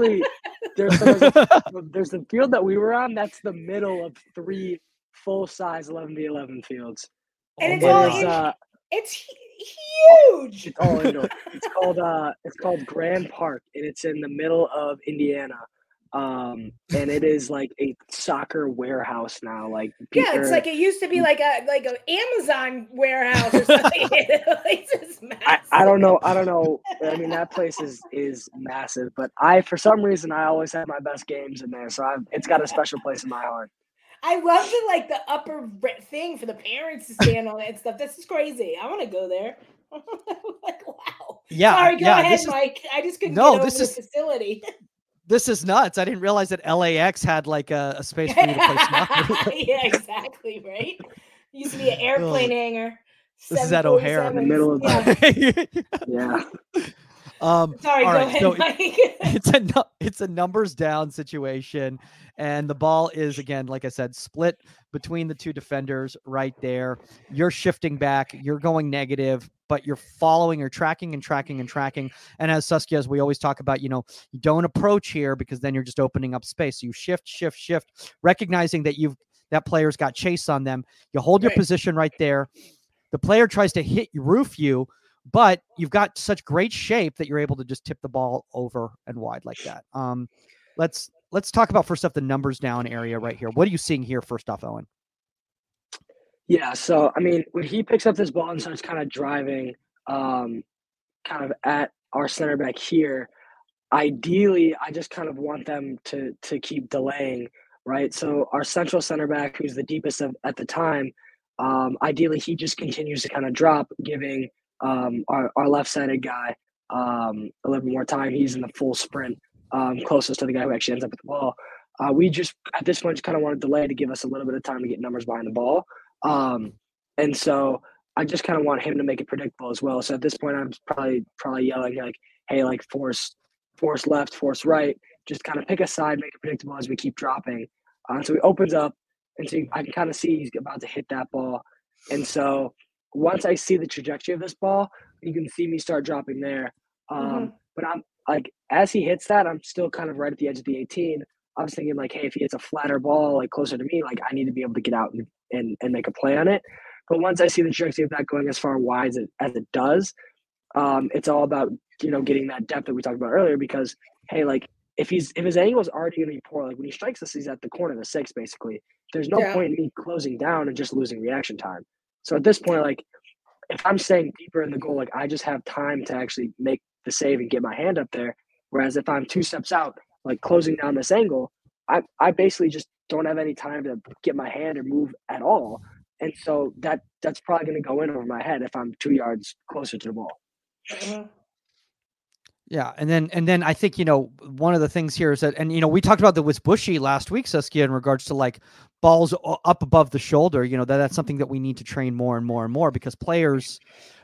the field that we were on. That's the middle of 3 full-size 11v11 fields.
And it's huge.
It's all indoor. It's called Grand Park, and it's in the middle of Indiana. And it is like a soccer warehouse now. Like
it's like it used to be like a Amazon warehouse or something. It's massive.
I don't know. I mean, that place is massive. But for some reason, I always have my best games in there, so it's got a special place in my heart.
I love the upper thing for the parents to stand on it and stuff. This is crazy. I want to go there. Like, wow.
Yeah.
Sorry, go ahead, Mike. I just couldn't get over the facility.
This is nuts. I didn't realize that LAX had like a space for you to play soccer.
Yeah, exactly, right? Used to be an airplane hangar.
This is at O'Hare.
In the middle of that. Yeah.
Sorry, go ahead,
so
Mike.
It's a numbers down situation, and the ball is, again, like I said, split between the two defenders right there. You're shifting back, you're going negative, but you're following, you're tracking. And as Saskia, as we always talk about, you know, you don't approach here because then you're just opening up space. So you shift, recognizing that that player's got chase on them. You hold your position right there. The player tries to roof you, but you've got such great shape that you're able to just tip the ball over and wide like that. Let's talk about first off the numbers down area right here. What are you seeing here first off, Owen?
Yeah, so I mean, when he picks up this ball and starts kind of driving, kind of at our center back here, ideally, I just kind of want them to keep delaying. right? So our central center back, who's the deepest at the time, ideally he just continues to kind of drop, giving our left-sided guy a little bit more time. He's in the full sprint, closest to the guy who actually ends up with the ball. We just at this point just kind of want to delay to give us a little bit of time to get numbers behind the ball, and so I just kind of want him to make it predictable as well. So at this point, I'm probably yelling like, "Hey, like force left, force right." Just kind of pick a side, make it predictable as we keep dropping. So he opens up, and so I can kind of see he's about to hit that ball. And so once I see the trajectory of this ball, you can see me start dropping there. But I'm like, as he hits that, I'm still kind of right at the edge of the 18. I was thinking like, hey, if he hits a flatter ball like closer to me, like I need to be able to get out and make a play on it. But once I see the trajectory of that going as far wide as it does, it's all about, getting that depth that we talked about earlier, because, hey, like if his angle is already going to be poor, like when he strikes us, he's at the corner of the 6, basically. There's no point in me closing down and just losing reaction time. So at this point, like if I'm staying deeper in the goal, like I just have time to actually make the save and get my hand up there. Whereas if I'm 2 steps out, like closing down this angle, I basically just don't have any time to get my hand or move at all. And so that's probably going to go in over my head if I'm 2 yards closer to the ball.
Yeah. And then I think, one of the things here is that, and, we talked about the Wisbushi last week, Saskia, in regards to like balls up above the shoulder, that's something that we need to train more and more and more, because players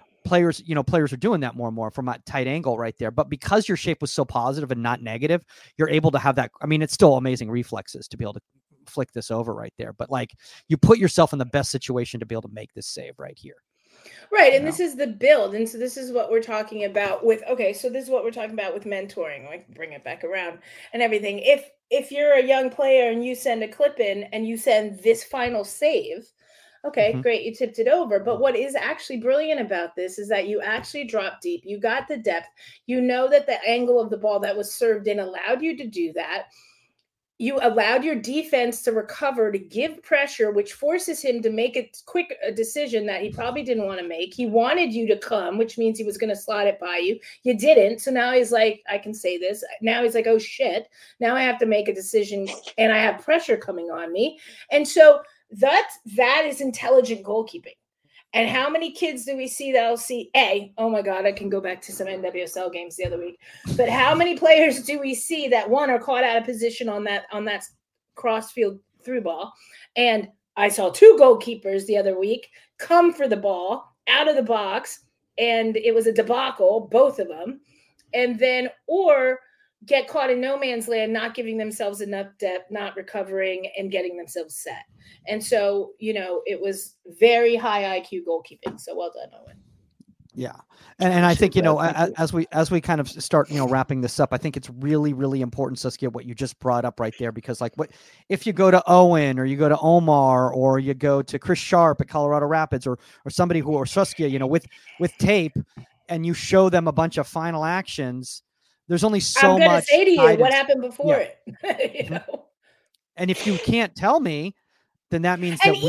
are doing that more and more from a tight angle right there. But because your shape was so positive and not negative, you're able to have that. I mean, it's still amazing reflexes to be able to flick this over right there. But like you put yourself in the best situation to be able to make this save right here.
Right. And this is the build. And so this is what we're talking about with, so this is what we're talking about with mentoring. I can bring it back around and everything. If you're a young player and you send a clip in and you send this final save, okay, great, you tipped it over. But what is actually brilliant about this is that you actually dropped deep. You got the depth. You know that the angle of the ball that was served in allowed you to do that. You allowed your defense to recover, to give pressure, which forces him to make a quick decision that he probably didn't want to make. He wanted you to come, which means he was going to slot it by you. You didn't. So now he's like, I can say this. Now he's like, oh, shit. Now I have to make a decision and I have pressure coming on me. And so that is intelligent goalkeeping. And how many kids do we see that'll see oh my God, I can go back to some NWSL games the other week. But how many players do we see that one are caught out of position on that crossfield through ball? And I saw 2 goalkeepers the other week come for the ball out of the box, and it was a debacle, both of them. And then, or get caught in no man's land, not giving themselves enough depth, not recovering and getting themselves set. And so, it was very high IQ goalkeeping. So well done, Owen.
Yeah. And I think, as we kind of start, wrapping this up, I think it's really, really important, Saskia, what you just brought up right there, because like if you go to Owen or you go to Omar or you go to Chris Sharp at Colorado Rapids or somebody or Saskia, with tape, and you show them a bunch of final actions, there's only so much. I'm going to
say to you what happened before it,
And if you can't tell me, then that means
even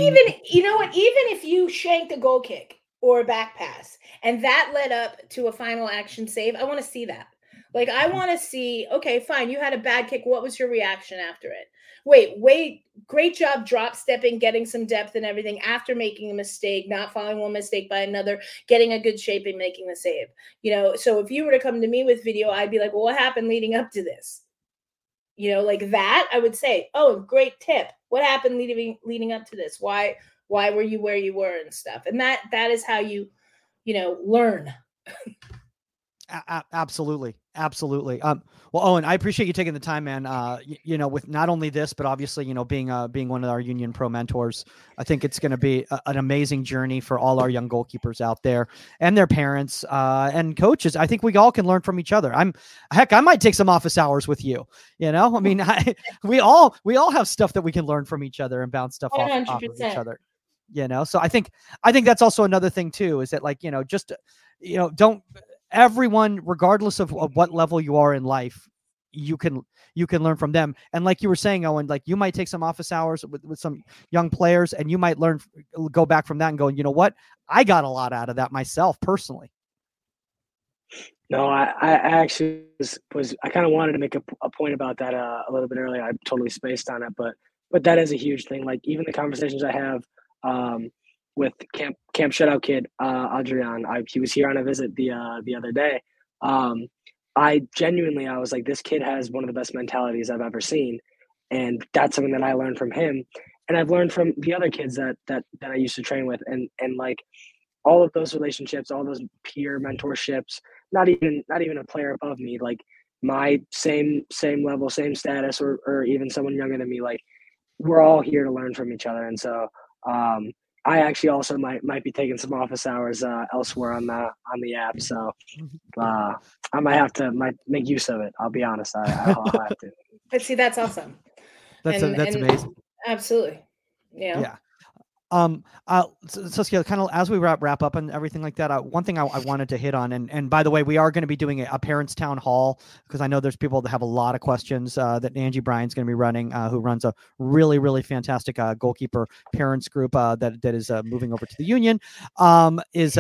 if you shanked a goal kick or a back pass and that led up to a final action save, I want to see that. Like, I want to see, okay, fine, you had a bad kick. What was your reaction after it? Wait, great job drop stepping, getting some depth and everything after making a mistake, not following one mistake by another, getting a good shape and making the save. So if you were to come to me with video, I'd be like, well, what happened leading up to this? Like that, I would say, oh, great tip. What happened leading up to this? Why were you where you were and stuff? And that is how you learn.
Absolutely. Well, Owen, I appreciate you taking the time, man. With not only this, but obviously, being one of our Union Pro mentors, I think it's going to be an amazing journey for all our young goalkeepers out there and their parents and coaches. I think we all can learn from each other. I might take some office hours with you. I mean, we all have stuff that we can learn from each other and bounce stuff off of each other. So I think that's also another thing too, is that don't. Everyone, regardless of what level you are in life, you can learn from them. And like you were saying, Owen, like you might take some office hours with some young players and you might go back from that and go, you know what? I got a lot out of that myself personally.
No, I actually was I kind of wanted to make a point about that a little bit earlier. I totally spaced on it, but but that is a huge thing. Like even the conversations I have with camp shutout kid Adrian, he was here on a visit the other day. I was like, this kid has one of the best mentalities I've ever seen, and that's something that I learned from him, and I've learned from the other kids that I used to train with, and like all of those relationships, all those peer mentorships. Not even a player above me, like my same level, same status, or even someone younger than me. Like we're all here to learn from each other, and so I actually also might be taking some office hours elsewhere on the app. So I might make use of it. I'll be honest. I'll have to.
But see, that's awesome.
That's amazing.
Absolutely.
Yeah. Saskia, kind of as we wrap up and everything like that, one thing I wanted to hit on, and by the way, we are going to be doing a parents town hall, because I know there's people that have a lot of questions that Angie Bryan's going to be running, who runs a really, really fantastic goalkeeper parents group that is moving over to the Union. Is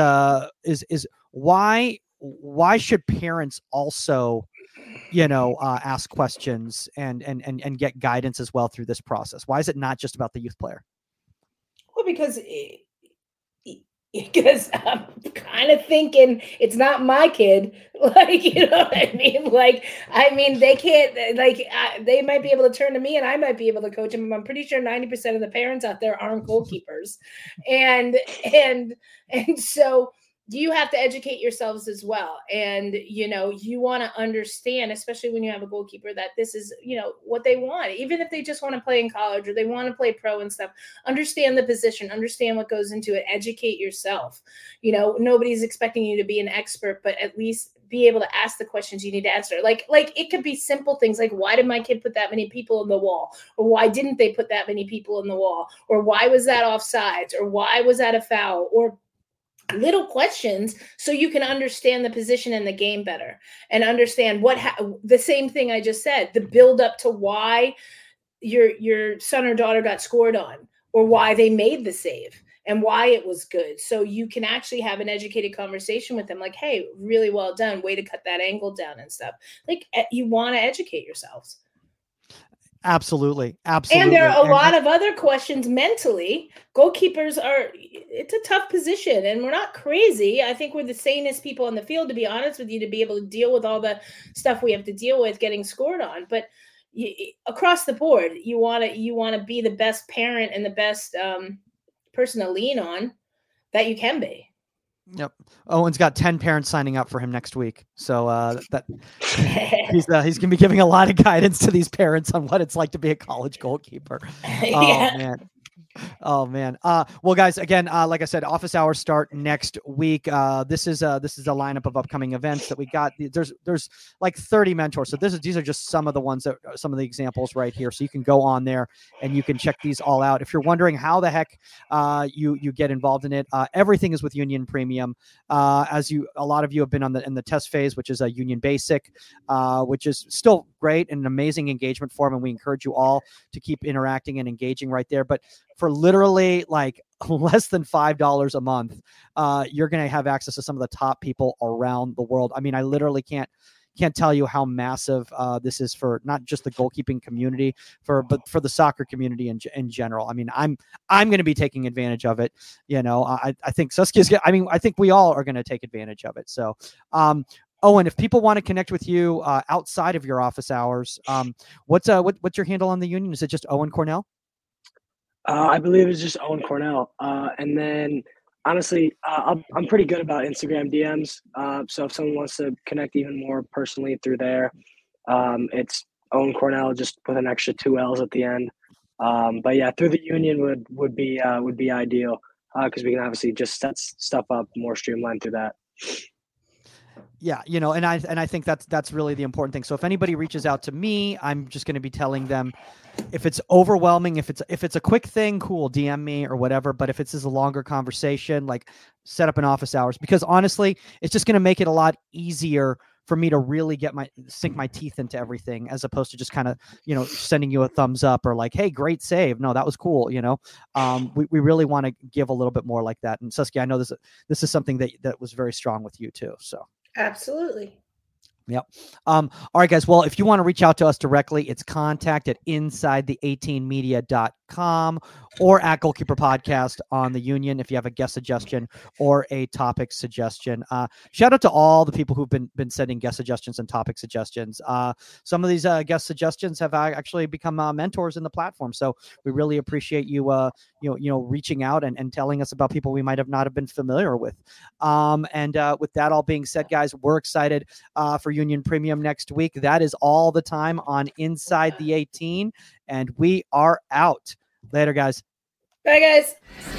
why should parents also ask questions and get guidance as well through this process? Why is it not just about the youth player?
Well, because I'm kind of thinking it's not my kid. Like, you know what I mean? Like, they can't, they might be able to turn to me and I might be able to coach them. I'm pretty sure 90% of the parents out there aren't goalkeepers. And so you have to educate yourselves as well. And, you want to understand, especially when you have a goalkeeper, that this is, what they want. Even if they just want to play in college or they want to play pro and stuff, understand the position, understand what goes into it, educate yourself. Nobody's expecting you to be an expert, but at least be able to ask the questions you need to answer. Like it could be simple things like, why did my kid put that many people in the wall? Or why didn't they put that many people in the wall? Or why was that offsides? Or why was that a foul? Or little questions, so you can understand the position in the game better and understand the same thing I just said, the build up to why your son or daughter got scored on, or why they made the save and why it was good. So you can actually have an educated conversation with them, like, hey, really well done, way to cut that angle down and stuff. Like, you want to educate yourselves.
Absolutely.
And there are a lot of other questions mentally. Goalkeepers it's a tough position, and we're not crazy. I think we're the sanest people on the field, to be honest with you, to be able to deal with all the stuff we have to deal with getting scored on. But across the board, you want to be the best parent and the best person to lean on that you can be.
Yep. Owen's got 10 parents signing up for him next week. So he's going to be giving a lot of guidance to these parents on what it's like to be a college goalkeeper.
Yeah.
Oh man. Well, guys, again, like I said, office hours start next week. This is a lineup of upcoming events that we got. There's like 30 mentors. So these are just some of the ones some of the examples right here. So you can go on there and you can check these all out. If you're wondering how the heck you get involved in it, everything is with Union Premium. A lot of you have been in the test phase, which is a Union Basic, which is still great and an amazing engagement forum, and we encourage you all to keep interacting and engaging right there. But for literally like less than $5 a month, you're going to have access to some of the top people around the world. I mean, I literally can't tell you how massive this is for not just the goalkeeping community, but for the soccer community in general. I mean, I'm going to be taking advantage of it. I think Saskia's. I think we all are going to take advantage of it. So, Owen, if people want to connect with you outside of your office hours, what's your handle on the Union? Is it just Owen Cornell?
I believe it's just Owen Cornell. And then honestly, I'm pretty good about Instagram DMs. So if someone wants to connect even more personally through there, it's Owen Cornell, just with an extra 2 L's at the end. But yeah, through the Union would be ideal, because we can obviously just set stuff up more streamlined through that.
Yeah, and I think that's really the important thing. So if anybody reaches out to me, I'm just going to be telling them, if it's overwhelming, if it's a quick thing, cool, DM me or whatever. But if it's a longer conversation, like set up an office hours, because honestly, it's just going to make it a lot easier for me to really sink my teeth into everything, as opposed to just kind of, sending you a thumbs up or like, hey, great save. No, that was cool. We really want to give a little bit more like that. And Saskia, I know this is something that was very strong with you too. So.
Absolutely.
Yep. All right, guys. Well, if you want to reach out to us directly, it's contact@insidethe18media.com or at Goalkeeper Podcast on the Union if you have a guest suggestion or a topic suggestion. Shout out to all the people who've been sending guest suggestions and topic suggestions. Some of these guest suggestions have actually become mentors in the platform. So we really appreciate you, reaching out and telling us about people we might have not have been familiar with. And with that all being said, guys, we're excited for Union Premium next week. That is all the time on Inside the 18, and we are out. Later, guys.
Bye, guys.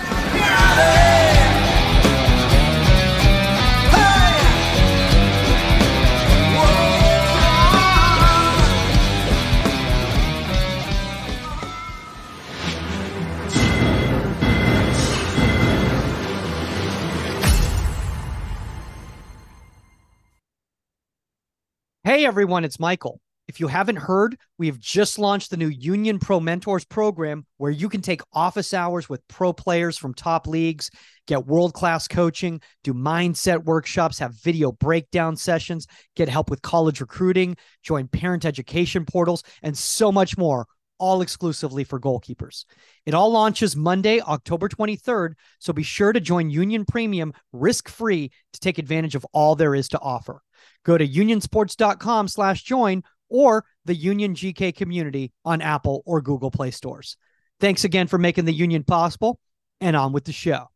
Hey, everyone, it's Michael. If you haven't heard, we've just launched the new Union Pro Mentors program where you can take office hours with pro players from top leagues, get world-class coaching, do mindset workshops, have video breakdown sessions, get help with college recruiting, join parent education portals, and so much more, all exclusively for goalkeepers. It all launches Monday, October 23rd, so be sure to join Union Premium risk-free to take advantage of all there is to offer. Go to unionsports.com/join or the Union GK community on Apple or Google Play stores. Thanks again for making the Union possible, and on with the show.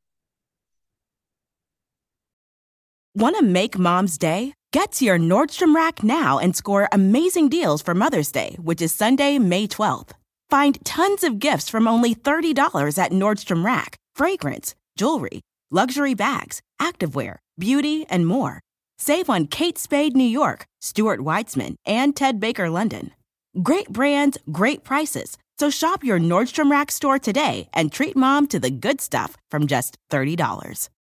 Want to make Mom's Day? Get to your Nordstrom Rack now and score amazing deals for Mother's Day, which is Sunday, May 12th. Find tons of gifts from only $30 at Nordstrom Rack. Fragrance, jewelry, luxury bags, activewear, beauty, and more. Save on Kate Spade New York, Stuart Weitzman, and Ted Baker London. Great brands, great prices. So shop your Nordstrom Rack store today and treat Mom to the good stuff from just $30.